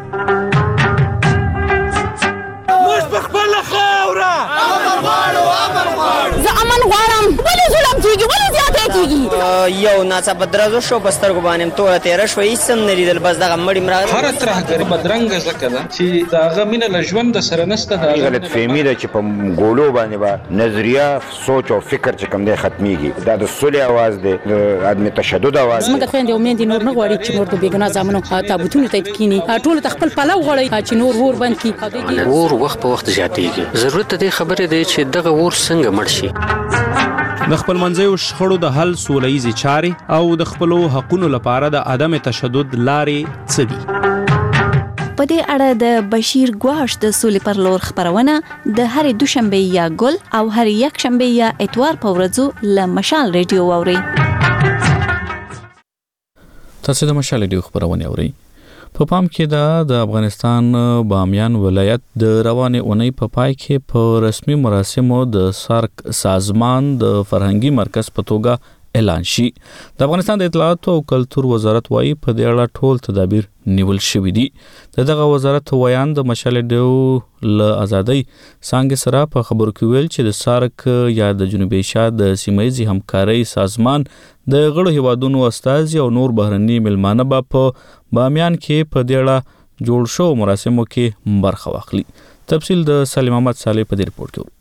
موږ په خپل خوره امر غواړو امر غواړو زه امن غواړم ولې ظلم کیږي ولې زیاتې کیږي یو ناڅاپه درازو شو بستر ګبانم توره تیر شو هیڅ هم نریدل بس دغه مړی مراد هر ترهګر بدرنګ زکه چې داغه مینه لژوند د سره نسته دا غلط فهمي ده چې په ګولو باندې با نظریه سوچ او فکر چې کوم دی ختميږي دا د سولې आवाज دی د عدم تشدد आवाज زموږ خويندې او مېندې نور نه غواړي چې نور د بیګنا ځامنو تابوتونو ته کینی ټول تخپل پلو غواړي چې نور ور بند کی ور وخت په وخت زیاتېږي ضرورت دې خبره دی چې دغه ور څنګه مړ شي. د خپل منځیو شخړو د حل سوله‌ییزې چارې او د خپلو حقونو لپاره د عدم تشدد لارې څه دي؟ په دې اړه د بشیر ګواش د سولې پر لور خبرونه د هر دوشنبه یا ګل او هر یک شنبه یا اتوار په ورځو له مشال ریډیو اوري. تاسو د مشال ریډیو خبرونه اوري. په پام کې دا د افغانستان بامیان ولایت د روانه اونۍ په پای کې په رسمي مراسمو د سارک سازمان د فرهنګي مرکز په توګه اعلان شي. د افغانستان د اطلاعات او کلتور وزارت وايي په دې اړه ټول تدابیر نیول شوي دي. دغه وزارت ویان د مشال ریډیو له ازادۍ څنګه سره په خبرو کې ویل چې د سارک یا د جنوبي ایشیا د سیمایي همکارۍ سازمان د غړو هیوادونو استازي او نور بهرني ملمانه به په بامیان کې په دې اړه جوړ شو مراسمو کې برخه واخلي. تفصیل د سلیم احمد صالح په دې رپورت کې.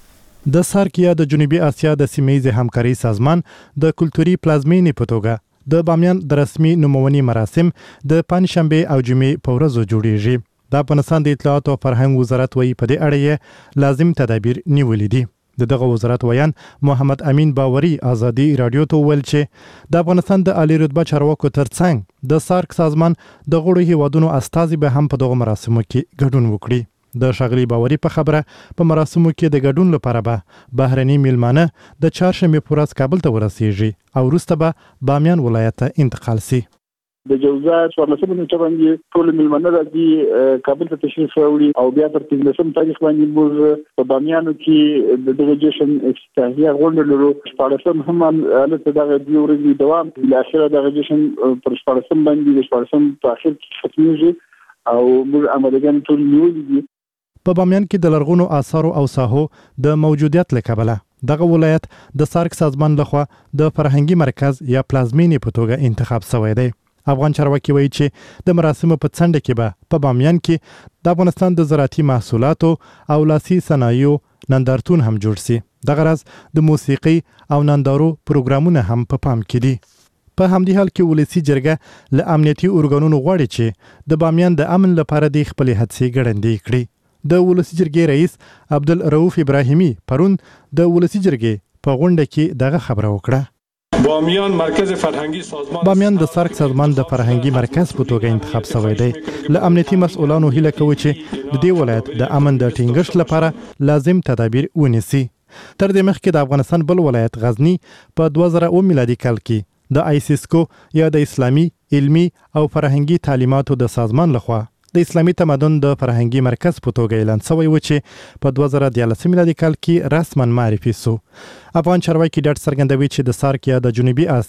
د سارک یا د جنوبي اسیا د سیمایي همکارۍ سازمان د کلتوري پلازمینې په توګه د بامیان د رسمي نومونې مراسم د پنځشنبه او جمعې په ورځو جوړیږي. د افغانستان د اطلاعات او فرهنګ وزارت وايي په دې اړه لازم تدابیر نیولې دي. د دغه وزارت ویان محمد امین باوري ازادي رادیو ته ویل چې د افغانستان د عالی رتبه چارواکو ترڅنګ د سارک سازمان د غړو هیوادونو استازي به هم په دغه مراسمو کې ګډون وکړي. د شغلی باوري په خبره په مراسمو کې د ګډون لپاره به بهرني میلمانه د چهارشنبه په ورځ کابل ته ورسیږي او وروسته به بامیان ولایت ته انتقال شي. د جوزا څوارلسمه نیټه باندې ټول میلمانه راځي کابل ته تشریف راوړي او بیا تر پنځلسم تاریخ باندې موږ په بامیانو کې د ډیلیګیشن افتتاحیه غونډه لرو. شپاړسم هم هلته دغه دوه ورځې دوام له اخره د ډیلیګیشن پر شپاړسم باندې د شپاړسم په اخر کې ختمیږي او موږ عملیان ټول نیولې دي. په بامیان کې د لرغونو آثارو او ساحو د موجودیت له کبله دغه ولایت د سارک سازمان لخوا د فرهنګي مرکز یا پلازمینې په توګه انتخاب شوی دی. افغان چارواکي وایي چې د مراسمو په څنډه کې به په بامیان کې د افغانستان د زراعتي محصولاتو او لاسي صنایعو نندارتون هم جوړ شي. دغه راز د موسیقي او نندارو پروګرامونه هم په پام کې دي. په همدې حال کې ولسی جرګه له امنیتي ارګانونو غواړي چې د بامیان د امن لپاره د خپل هڅې ګړندې کړي. د ولسی جرګې رئیس عبدالرؤف ابراهیمی پرون د ولسی جرګې په غونډه کې دغه خبره وکړه. بامیان مرکز فرهنګي سازمان بامیان د سارک سازمان د فرهنګي مرکز په توګه انتخاب شوی دی. له امنیتي مسؤلانو هیله کوي چې د دې ولایت د امن د ټینګښت لپاره لازم تدابیر ونیسي. تر دې مخکې د افغانستان بل ولایت غزنی په دوه زره اووه میلادي کال کې د آیسیسکو یا د اسلامي علمي او فرهنګي تعلیماتو د سازمان لخوا د اسلامي تمدن د فرهنګي مرکز په توګه اعلان شوی و چې په دوه زره دیارلس میلادي کال کې رسما معرفي شو. افغان چارواکي ډاډ څرګندوي چې د سارک یا د جنوبي اسیا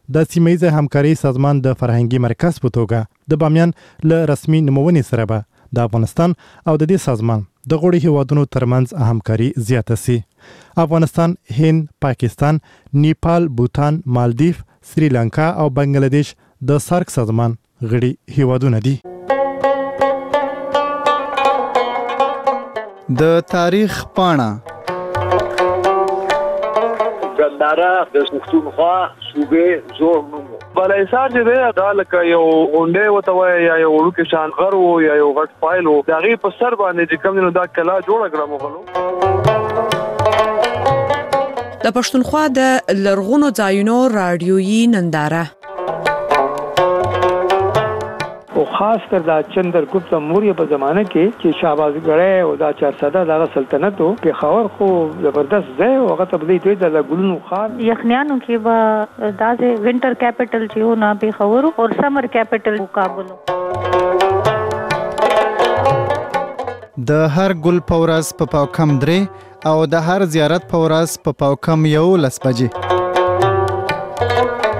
د سیمه‌ییزه همکاري سازمان د فرهنګي مرکز په توګه د بامیان له رسمي نومونې سره به د افغانستان او د دې سازمان د غړو هیوادونو ترمنځ همکاري زیاته سي. افغانستان، هند، پاکستان، نیپال، بوتان، مالدیف، سریلانکا او بنگلاديش د سارک سازمان غړي هیوادونه دي. د تاریخ پاڼه ګنداره د پښتونخوا صوبې زوړ نوم بلایسار چې دی دا لکه یو غونډې وته وای یا یو وړوکی شان غر وو یا یو غټ فایل وو د هغې په سر باندې چې کوم دی نو دا کلا جوړه کړه مغلو. د پښتونخوا د لرغونو ځایونو راډیویي ننداره او خاص کر دا چندرګپت موریه په زمانه کې چې شاهبازګړی او دا چارسده دغه سلطنت او پېښور خو زبردست ځای او هغه ته بدی دوی د ګلونو خار یخنیانو کې به داسې وینټر کیپټل چې و نه پېښور او سمر کیپټل کابل. د هر ګل پورس په پاو کم درې او د هر زیارت پورس په پاو کم یو لس بجې.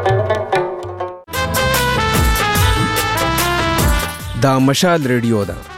دا مشال ریډیو ده